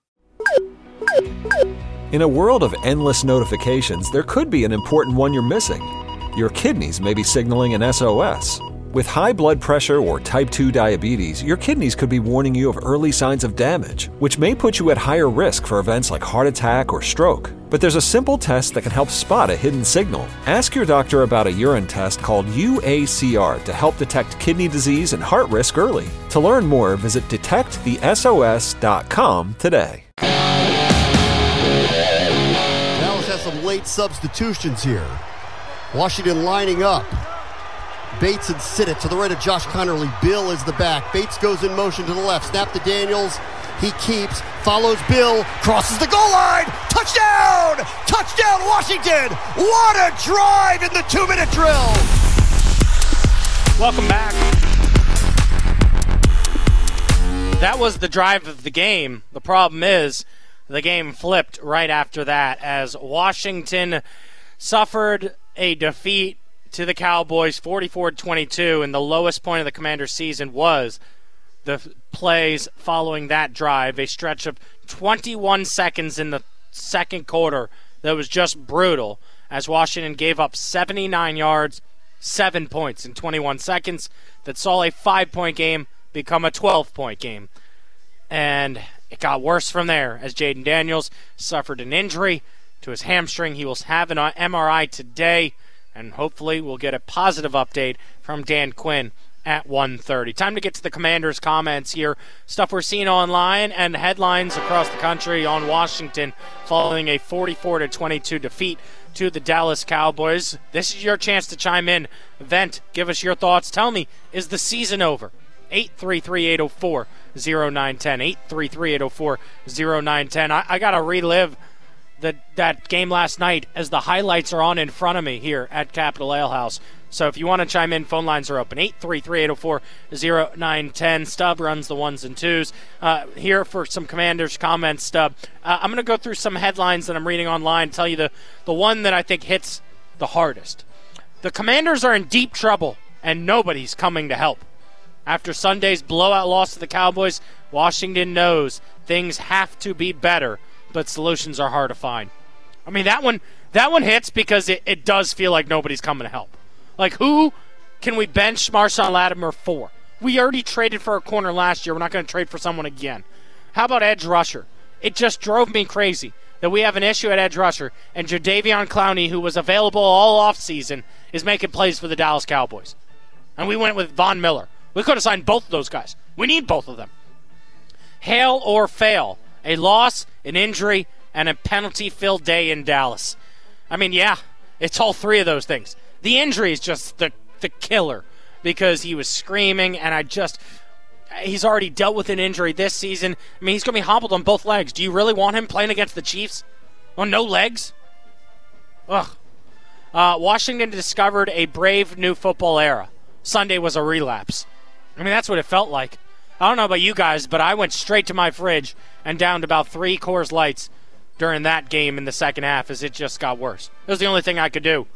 In a world of endless notifications, there could be an important one you're missing. Your kidneys may be signaling an S O S. With high blood pressure or type two diabetes, your kidneys could be warning you of early signs of damage, which may put you at higher risk for events like heart attack or stroke. But there's a simple test that can help spot a hidden signal. Ask your doctor about a urine test called U A C R to help detect kidney disease and heart risk early. To learn more, visit detect the S O S dot com today. Dallas has some late substitutions here. Washington lining up. Bates and Siddett to the right of Josh Connerly. Bill is the back. Bates goes in motion to the left. Snap to Daniels. He keeps, follows Bill, crosses the goal line. Touchdown! Touchdown, Washington! What a drive in the two-minute drill! Welcome back. That was the drive of the game. The problem is the game flipped right after that as Washington suffered a defeat to the Cowboys forty-four to twenty-two, and the lowest point of the Commanders' season was the plays following that drive, a stretch of twenty-one seconds in the second quarter that was just brutal as Washington gave up seventy-nine yards, seven points in twenty-one seconds that saw a five-point game become a twelve-point game. And it got worse from there as Jaden Daniels suffered an injury to his hamstring. He will have an M R I today, and hopefully we'll get a positive update from Dan Quinn at one thirty. Time to get to the Commanders' comments here. Stuff we're seeing online and headlines across the country on Washington following a forty-four to twenty-two defeat to the Dallas Cowboys. This is your chance to chime in, vent, give us your thoughts. Tell me, is the season over? eight three three, eight oh four, oh nine one oh. eight three three, eight oh four, oh nine one oh. I, I got to relive the, that game last night as the highlights are on in front of me here at Capitol Ale House. So if you want to chime in, phone lines are open. eight three three, eight oh four, oh nine one oh. Stub runs the ones and twos. Uh, here for some Commanders comments, Stub. Uh, I'm going to go through some headlines that I'm reading online, tell you the, the one that I think hits the hardest. The Commanders are in deep trouble, and nobody's coming to help. After Sunday's blowout loss to the Cowboys, Washington knows things have to be better, but solutions are hard to find. I mean, that one that one hits because it, it does feel like nobody's coming to help. Like, who can we bench Marshawn Lattimore for? We already traded for a corner last year. We're not going to trade for someone again. How about edge rusher? It just drove me crazy that we have an issue at edge rusher, and Jadeveon Clowney, who was available all offseason, is making plays for the Dallas Cowboys. And we went with Von Miller. We could have signed both of those guys. We need both of them. Hail or fail. A loss, an injury, and a penalty-filled day in Dallas. I mean, yeah, it's all three of those things. The injury is just the, the killer because he was screaming, and I just... He's already dealt with an injury this season. I mean, he's going to be hobbled on both legs. Do you really want him playing against the Chiefs on no legs? Ugh. Uh, Washington discovered a brave new football era. Sunday was a relapse. I mean, that's what it felt like. I don't know about you guys, but I went straight to my fridge and downed about three Coors Lights during that game in the second half as it just got worse. It was the only thing I could do.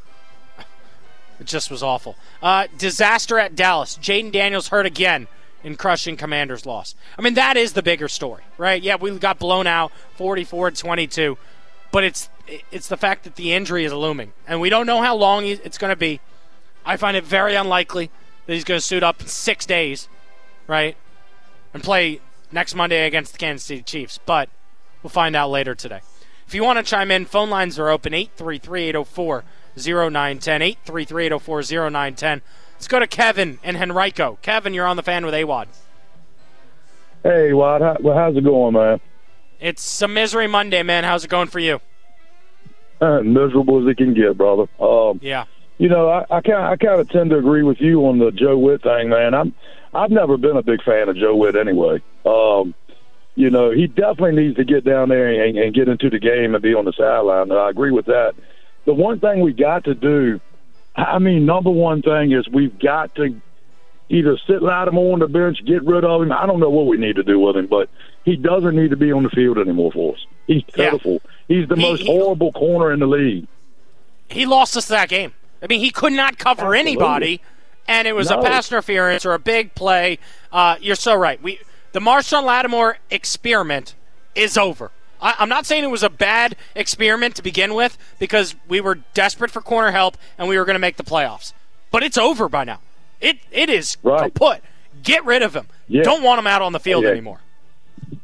It just was awful. Uh, disaster at Dallas. Jaden Daniels hurt again in crushing Commanders' loss. I mean, that is the bigger story, right? Yeah, we got blown out forty-four to twenty-two, but it's it's the fact that the injury is looming, and we don't know how long it's going to be. I find it very unlikely that he's going to suit up in six days, right, and play next Monday against the Kansas City Chiefs, but we'll find out later today. If you want to chime in, phone lines are open, eight three three, eight oh four, oh nine one oh, eight three three, eight oh four, oh nine one oh. Let's go to Kevin and Henrico. Kevin, you're on the fan with A W O D. Hey, Wad. How, well, how's it going, man? It's some misery Monday, man. How's it going for you? Uh, miserable as it can get, brother. Um, yeah. You know, I, I kind I kind of tend to agree with you on the Joe Witt thing, man. I'm I've never been a big fan of Joe Witt anyway. Um, you know, he definitely needs to get down there and, and get into the game and be on the sideline. I agree with that. The one thing we got to do, I mean, number one thing is we've got to either sit Lattimore on the bench, get rid of him. I don't know what we need to do with him, but he doesn't need to be on the field anymore for us. He's pitiful. Yeah. He's the he, most he, horrible corner in the league. He lost us that game. I mean, he could not cover Absolutely. anybody, and it was no. a pass interference or a big play. Uh, you're so right. We the Marshawn Lattimore experiment is over. I, I'm not saying it was a bad experiment to begin with because we were desperate for corner help and we were going to make the playoffs. But it's over by now. It It is right. kaput. Get rid of him. Yeah. Don't want him out on the field yeah. anymore.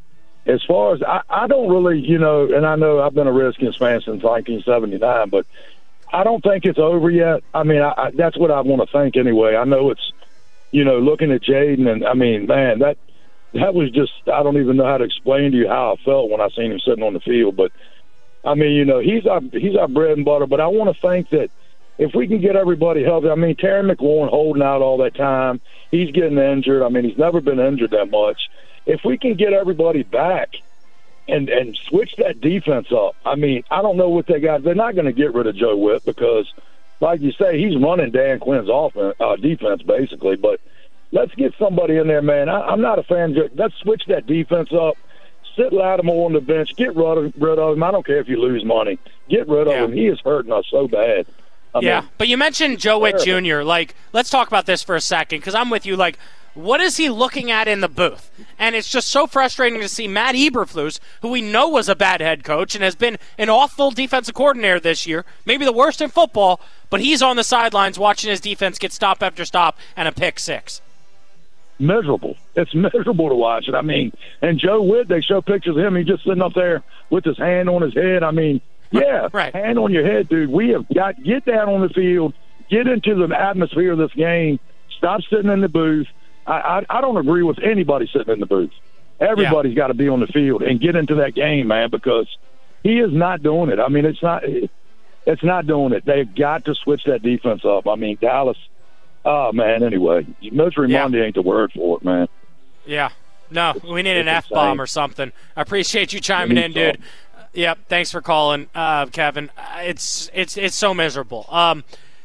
as far as I, I don't really, you know, and I know I've been a Redskins fan since nineteen seventy-nine, but I don't think it's over yet. I mean, I, I, that's what I want to think anyway. I know it's, you know, looking at Jaden, and I mean, man, that that was just, I don't even know how to explain to you how I felt when I seen him sitting on the field. But I mean, you know, he's our he's our bread and butter. But I want to think that if we can get everybody healthy, I mean, Terry McLaurin holding out all that time, he's getting injured. I mean, he's never been injured that much. If we can get everybody back and and switch that defense up, I mean, I don't know what they got. They're not going to get rid of Joe Whitt because, like you say, he's running Dan Quinn's offense, uh, defense basically. But let's get somebody in there, man. I, I'm not a fan. Let's switch that defense up. Sit Lattimore on the bench. Get rid of, rid of him. I don't care if you lose money. Get rid of yeah. him. He is hurting us so bad. I yeah, mean, but you mentioned Joe Whitt Junior Like, let's talk about this for a second because I'm with you. Like, what is he looking at in the booth? And it's just so frustrating to see Matt Eberflus, who we know was a bad head coach and has been an awful defensive coordinator this year, maybe the worst in football, but he's on the sidelines watching his defense get stop after stop and a pick six. Miserable. It's miserable to watch it. I mean, and Joe Whitt, they show pictures of him. He's just sitting up there with his hand on his head. I mean, yeah, right. Hand on your head, dude. We have got get down on the field, get into the atmosphere of this game. Stop sitting in the booth. I, I, I don't agree with anybody sitting in the booth. Everybody's yeah. got to be on the field and get into that game, man, because he is not doing it. I mean, it's not it's not doing it. They've got to switch that defense up. I mean, Dallas, oh, man, anyway. Misery yeah. Monday ain't the word for it, man. Yeah. No, it's, we need an F-bomb or something. I appreciate you chiming in, dude. Something. Yep, thanks for calling, uh, Kevin. It's it's it's so miserable. Um,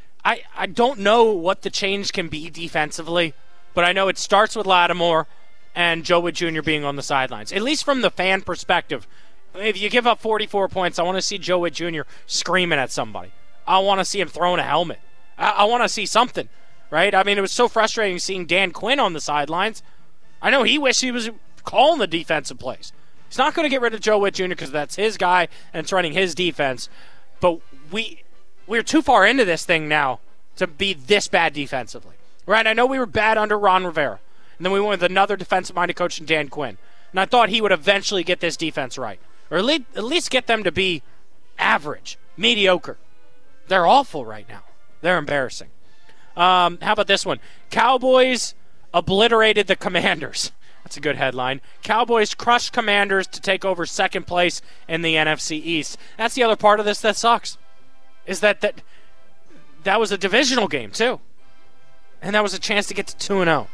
I I don't know what the change can be defensively, but I know it starts with Lattimore and Joe Whitt Junior being on the sidelines. At least from the fan perspective, if you give up forty-four points, I want to see Joe Whitt Junior screaming at somebody. I want to see him throwing a helmet. I, I want to see something, right? I mean, it was so frustrating seeing Dan Quinn on the sidelines. I know he wished he was calling the defensive plays. He's not going to get rid of Joe Whitt Junior because that's his guy and it's running his defense. But we, we're too far into this thing now to be this bad defensively. Right? I know we were bad under Ron Rivera. And then we went with another defensive-minded coach in Dan Quinn. And I thought he would eventually get this defense right. Or at least, at least get them to be average, mediocre. They're awful right now. They're embarrassing. Um, how about this one? Cowboys obliterated the Commanders. That's a good headline. Cowboys crushed Commanders to take over second place in the N F C East. That's the other part of this that sucks. Is that that, that was a divisional game, too. And that was a chance to get to two and oh.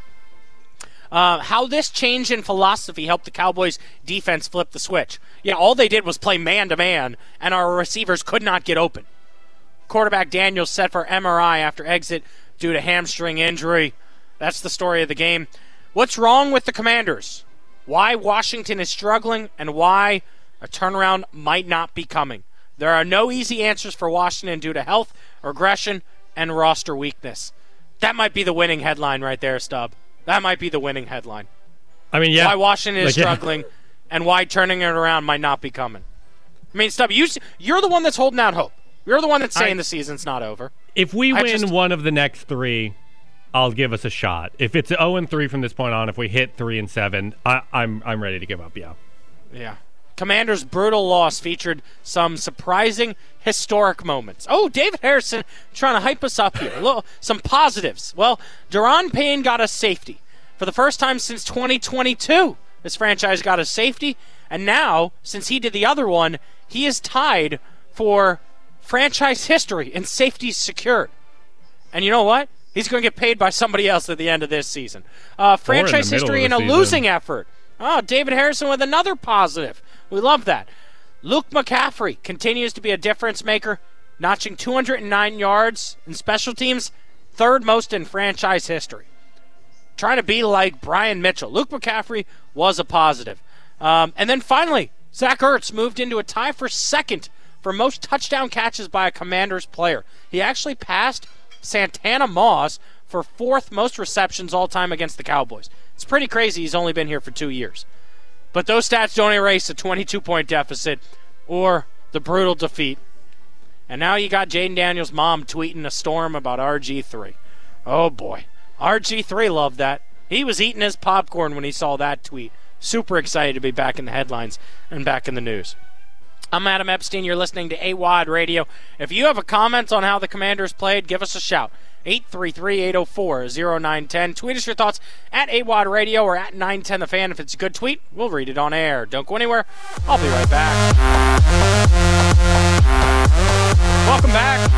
Uh, how this change in philosophy helped the Cowboys' defense flip the switch. Yeah, all they did was play man-to-man, and our receivers could not get open. Quarterback Daniels set for M R I after exit due to hamstring injury. That's the story of the game. What's wrong with the Commanders? Why Washington is struggling, and why a turnaround might not be coming. There are no easy answers for Washington due to health, regression, and roster weakness. That might be the winning headline right there, Stub. That might be the winning headline. I mean, yeah. Why Washington is like, struggling yeah. and why turning it around might not be coming. I mean, Stub, you, you're the one that's holding out hope. You're the one that's saying I, the season's not over. If we I win just, one of the next three, I'll give us a shot. If it's oh and three from this point on, if we hit three and seven, I, I'm I'm ready to give up, yeah. Yeah. Commanders' brutal loss featured some surprising, historic moments. Oh, David Harrison trying to hype us up here. A little, some positives. Well, Daron Payne got us safety. For the first time since twenty twenty-two, this franchise got us safety. And now, since he did the other one, he is tied for franchise history in safeties secured. And you know what? He's going to get paid by somebody else at the end of this season. Uh, franchise history in a season. Losing effort. Oh, David Harrison with another positive. We love that. Luke McCaffrey continues to be a difference maker, notching two hundred nine yards in special teams, third most in franchise history. Trying to be like Brian Mitchell. Luke McCaffrey was a positive. Um, and then finally, Zach Ertz moved into a tie for second for most touchdown catches by a Commanders player. He actually passed Santana Moss for fourth most receptions all time against the Cowboys. It's pretty crazy he's only been here for two years. But those stats don't erase a twenty-two point deficit or the brutal defeat. And now you got Jaden Daniels' mom tweeting a storm about R G three. Oh boy. R G three loved that. He was eating his popcorn when he saw that tweet. super excited to be back in the headlines and back in the news. I'm Adam Epstein. You're listening to A W O D Radio. If you have a comment on how the Commanders played, give us a shout. eight three three, eight oh four, oh nine one oh. Tweet us your thoughts at A W O D Radio or at nine ten The Fan. If it's a good tweet, we'll read it on air. Don't go anywhere. I'll be right back. Welcome back.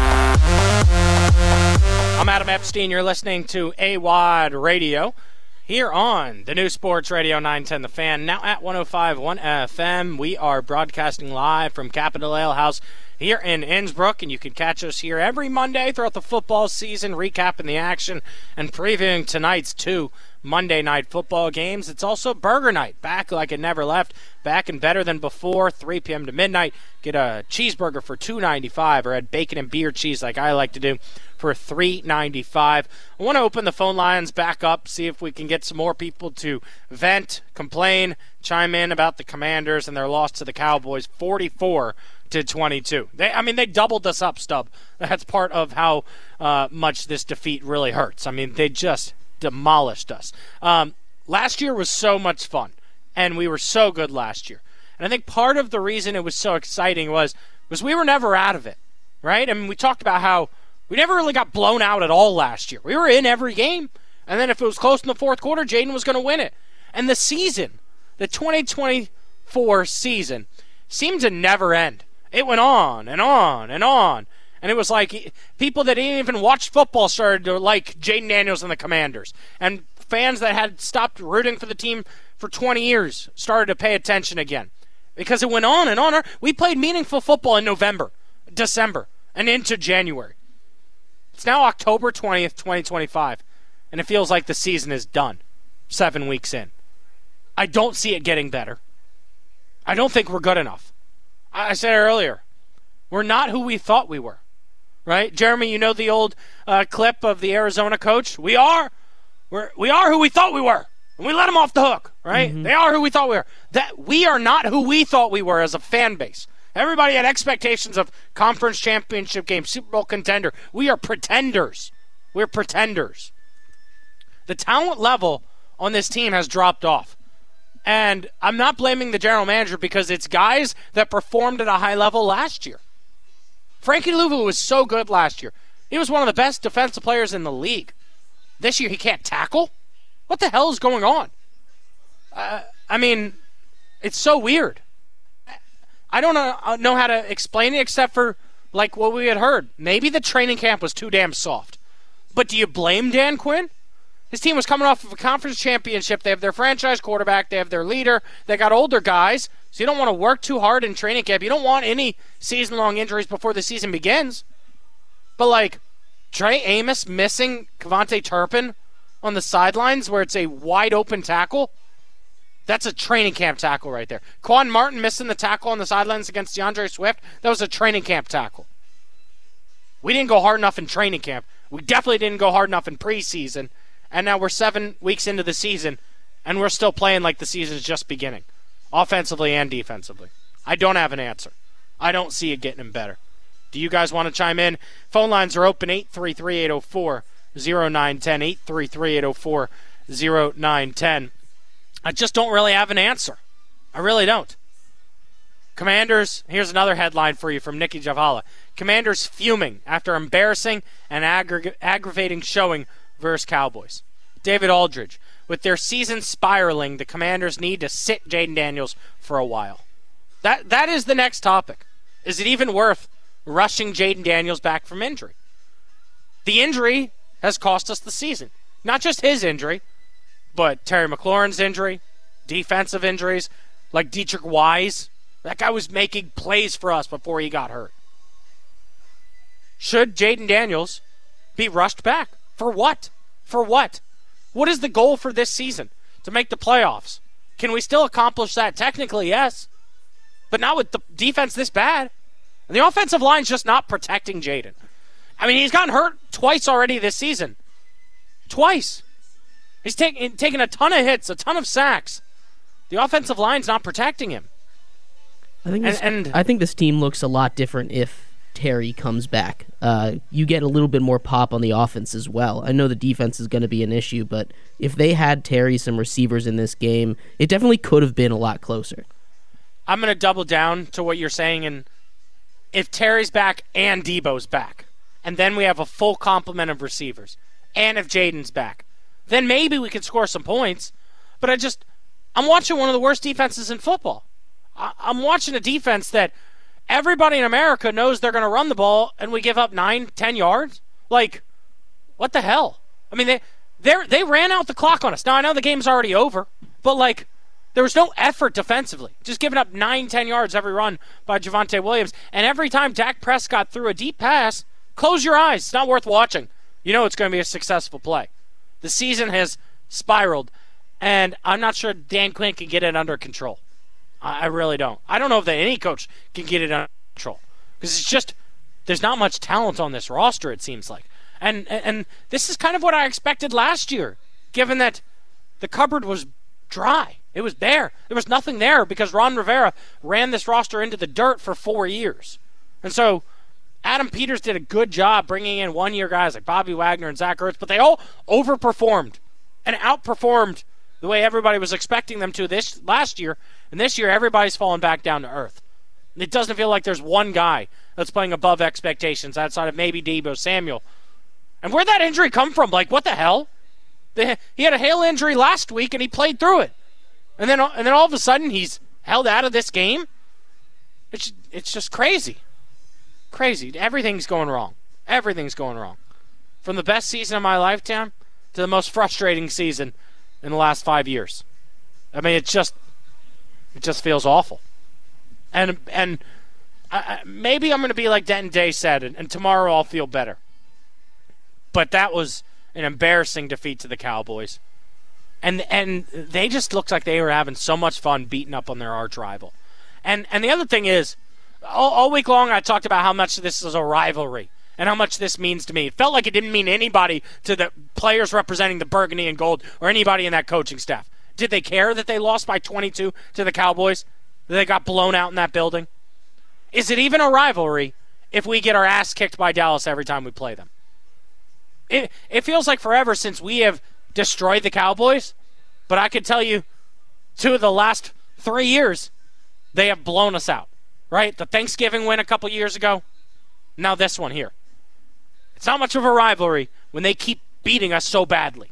I'm Adam Epstein. You're listening to A W O D Radio here on the new Sports Radio nine ten The Fan, now at one oh five point one F M. We are broadcasting live from Capitol Ale House here in Innsbruck, and you can catch us here every Monday throughout the football season, recapping the action and previewing tonight's two Monday night football games. It's also Burger Night, back like it never left, back and better than before, three p.m. to midnight. Get a cheeseburger for two ninety-five, or add bacon and beer cheese like I like to do for three ninety-five. I want to open the phone lines back up, see if we can get some more people to vent, complain, chime in about the Commanders and their loss to the Cowboys, forty-four to twenty-two. They, I mean, they doubled us up, Stub. That's part of how uh, much this defeat really hurts. I mean, they just demolished us. Um, last year was so much fun, and we were so good last year. And I think part of the reason it was so exciting was, was we were never out of it, right? I mean, we talked about how we never really got blown out at all last year. We were in every game, and then if it was close in the fourth quarter, Jaden was going to win it. And the season, the twenty twenty-four season, seemed to never end. It went on and on and on. And it was like people that didn't even watch football started to like Jaden Daniels and the Commanders. And fans that had stopped rooting for the team for twenty years started to pay attention again. Because it went on and on. We played meaningful football in November, December, and into January. It's now October twentieth, twenty twenty-five. And it feels like the season is done. Seven weeks in. I don't see it getting better. I don't think we're good enough. I said it earlier. We're not who we thought we were. Right? Jeremy, you know the old uh, clip of the Arizona coach? We are. We're, we are who we thought we were. And we let them off the hook. Right? Mm-hmm. They are who we thought we were. That we are not who we thought we were as a fan base. Everybody had expectations of conference championship game, Super Bowl contender. We are pretenders. We're pretenders. The talent level on this team has dropped off. And I'm not blaming the general manager because it's guys that performed at a high level last year. Frankie Louvu was so good last year. He was one of the best defensive players in the league. This year he can't tackle? What the hell is going on? Uh, I mean, it's so weird. I don't know, know how to explain it except for like what we had heard. Maybe the training camp was too damn soft. But do you blame Dan Quinn? His team was coming off of a conference championship. They have their franchise quarterback. They have their leader. They got older guys. So you don't want to work too hard in training camp. You don't want any season-long injuries before the season begins. But, like, Trey Amos missing Kevontae Turpin on the sidelines where it's a wide-open tackle, that's a training camp tackle right there. Quan Martin missing the tackle on the sidelines against DeAndre Swift, that was a training camp tackle. We didn't go hard enough in training camp. We definitely didn't go hard enough in preseason. And now we're seven weeks into the season, and we're still playing like the season's just beginning, offensively and defensively. I don't have an answer. I don't see it getting any better. Do you guys want to chime in? Phone lines are open, eight three three, eight oh four, oh nine one oh, eight three three, eight oh four, oh nine one oh. I just don't really have an answer. I really don't. Commanders, here's another headline for you from Nikki Javala. Commanders fuming after embarrassing and aggra- aggravating showing versus Cowboys. David Aldridge, with their season spiraling, the Commanders need to sit Jaden Daniels for a while. That that is the next topic. Is it even worth rushing Jaden Daniels back from injury? The injury has cost us the season. Not just his injury, but Terry McLaurin's injury, defensive injuries, like Dietrich Wise. That guy was making plays for us before he got hurt. Should Jaden Daniels be rushed back? For what? For what? What is the goal for this season? To make the playoffs. Can we still accomplish that? Technically, yes. But not with the defense this bad. And the offensive line's just not protecting Jaden. I mean, he's gotten hurt twice already this season. Twice. He's taking taking a ton of hits, a ton of sacks. The offensive line's not protecting him. I think and, this, and I think this team looks a lot different if Terry comes back. Uh, you get a little bit more pop on the offense as well. I know the defense is going to be an issue, but if they had Terry, some receivers in this game, it definitely could have been a lot closer. I'm going to double down to what you're saying, and if Terry's back and Debo's back, and then we have a full complement of receivers, and if Jaden's back, then maybe we can score some points. But I just, I'm watching one of the worst defenses in football. I, I'm watching a defense that everybody in America knows they're going to run the ball, and we give up nine, ten yards. Like, what the hell? I mean, they they they ran out the clock on us. Now I know the game's already over, but like, there was no effort defensively. Just giving up nine, ten yards every run by Javonte Williams, and every time Dak Prescott threw a deep pass, close your eyes. It's not worth watching. You know it's going to be a successful play. The season has spiraled, and I'm not sure Dan Quinn can get it under control. I really don't. I don't know if that any coach can get it under control, because it's just, there's not much talent on this roster, it seems like. And, and and this is kind of what I expected last year, given that the cupboard was dry. It was bare. There was nothing there because Ron Rivera ran this roster into the dirt for four years. And so Adam Peters did a good job bringing in one-year guys like Bobby Wagner and Zach Ertz, but they all overperformed and outperformed the way everybody was expecting them to this last year. And this year, everybody's fallen back down to earth. It doesn't feel like there's one guy that's playing above expectations outside of maybe Deebo Samuel. And where'd that injury come from? Like, what the hell? They, he had a hail injury last week, and he played through it. And then and then all of a sudden, he's held out of this game? It's, it's just crazy. Crazy. Everything's going wrong. Everything's going wrong. From the best season of my lifetime to the most frustrating season in the last five years. I mean, it's just... It just feels awful. And and I, maybe I'm going to be like Denton Day said, and, and tomorrow I'll feel better. But that was an embarrassing defeat to the Cowboys. And and they just looked like they were having so much fun beating up on their arch rival. And, and the other thing is, all, all week long I talked about how much this is a rivalry and how much this means to me. It felt like it didn't mean anybody to the players representing the burgundy and gold or anybody in that coaching staff. Did they care that they lost by twenty-two to the Cowboys? That they got blown out in that building? Is it even a rivalry if we get our ass kicked by Dallas every time we play them? It, it feels like forever since we have destroyed the Cowboys, but I could tell you two of the last three years, they have blown us out, right? The Thanksgiving win a couple years ago, now this one here. It's not much of a rivalry when they keep beating us so badly.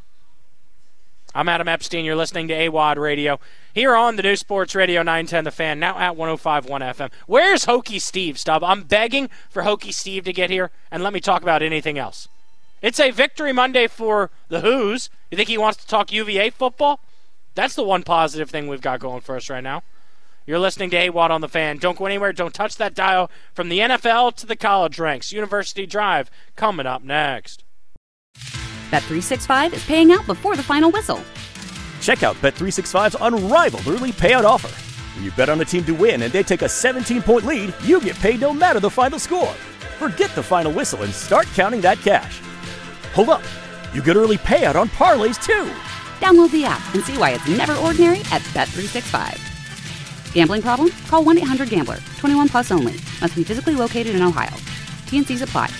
I'm Adam Epstein. You're listening to A W O D Radio here on the New Sports Radio nine ten The Fan, now at one oh five point one F M. Where's Hokie Steve, Stubb? I'm begging for Hokie Steve to get here and let me talk about anything else. It's a victory Monday for the Who's. You think he wants to talk U V A football? That's the one positive thing we've got going for us right now. You're listening to A W O D on The Fan. Don't go anywhere. Don't touch that dial. From the N F L to the college ranks, University Drive coming up next. Bet three sixty-five is paying out before the final whistle. Check out Bet three sixty-five's unrivaled early payout offer. When you bet on a team to win and they take a seventeen-point lead, you get paid no matter the final score. Forget the final whistle and start counting that cash. Hold up. You get early payout on parlays, too. Download the app and see why it's never ordinary at Bet three sixty-five. Gambling problem? Call one eight hundred gambler. twenty-one plus only. Must be physically located in Ohio. T N Cs apply.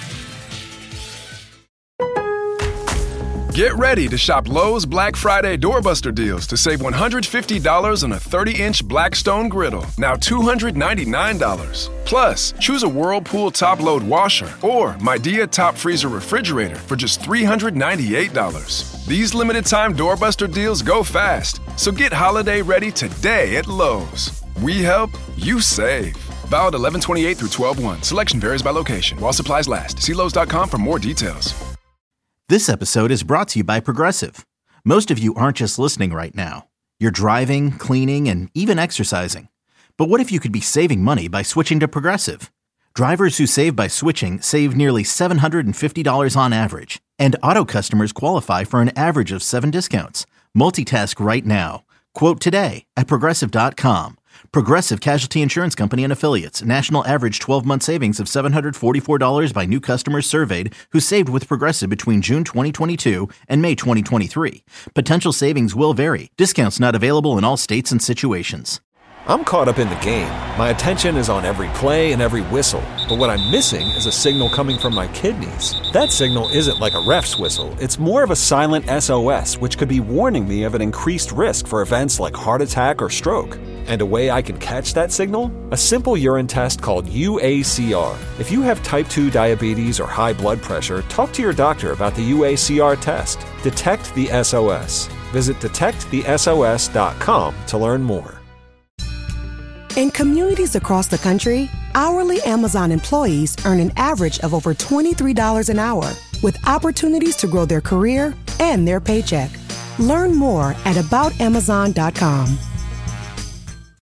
Get ready to shop Lowe's Black Friday doorbuster deals to save one hundred fifty dollars on a thirty-inch Blackstone griddle, now two hundred ninety-nine dollars. Plus, choose a Whirlpool top-load washer or Midea top freezer refrigerator for just three hundred ninety-eight dollars. These limited-time doorbuster deals go fast, so get holiday ready today at Lowe's. We help, you save. Valid eleven twenty-eight through twelve one. Selection varies by location. While supplies last. See Lowe's dot com for more details. This episode is brought to you by Progressive. Most of you aren't just listening right now. You're driving, cleaning, and even exercising. But what if you could be saving money by switching to Progressive? Drivers who save by switching save nearly seven hundred fifty dollars on average. And auto customers qualify for an average of seven discounts. Multitask right now. Quote today at Progressive dot com. Progressive Casualty Insurance Company and Affiliates. National average twelve-month savings of seven hundred forty-four dollars by new customers surveyed who saved with Progressive between June twenty twenty-two and May twenty twenty-three. Potential savings will vary. Discounts not available in all states and situations. I'm caught up in the game. My attention is on every play and every whistle. But what I'm missing is a signal coming from my kidneys. That signal isn't like a ref's whistle. It's more of a silent S O S, which could be warning me of an increased risk for events like heart attack or stroke. And a way I can catch that signal? A simple urine test called U A C R. If you have type two diabetes or high blood pressure, talk to your doctor about the U A C R test. Detect the S O S. Visit detect the S O S dot com to learn more. In communities across the country, hourly Amazon employees earn an average of over twenty-three dollars an hour, with opportunities to grow their career and their paycheck. Learn more at about amazon dot com.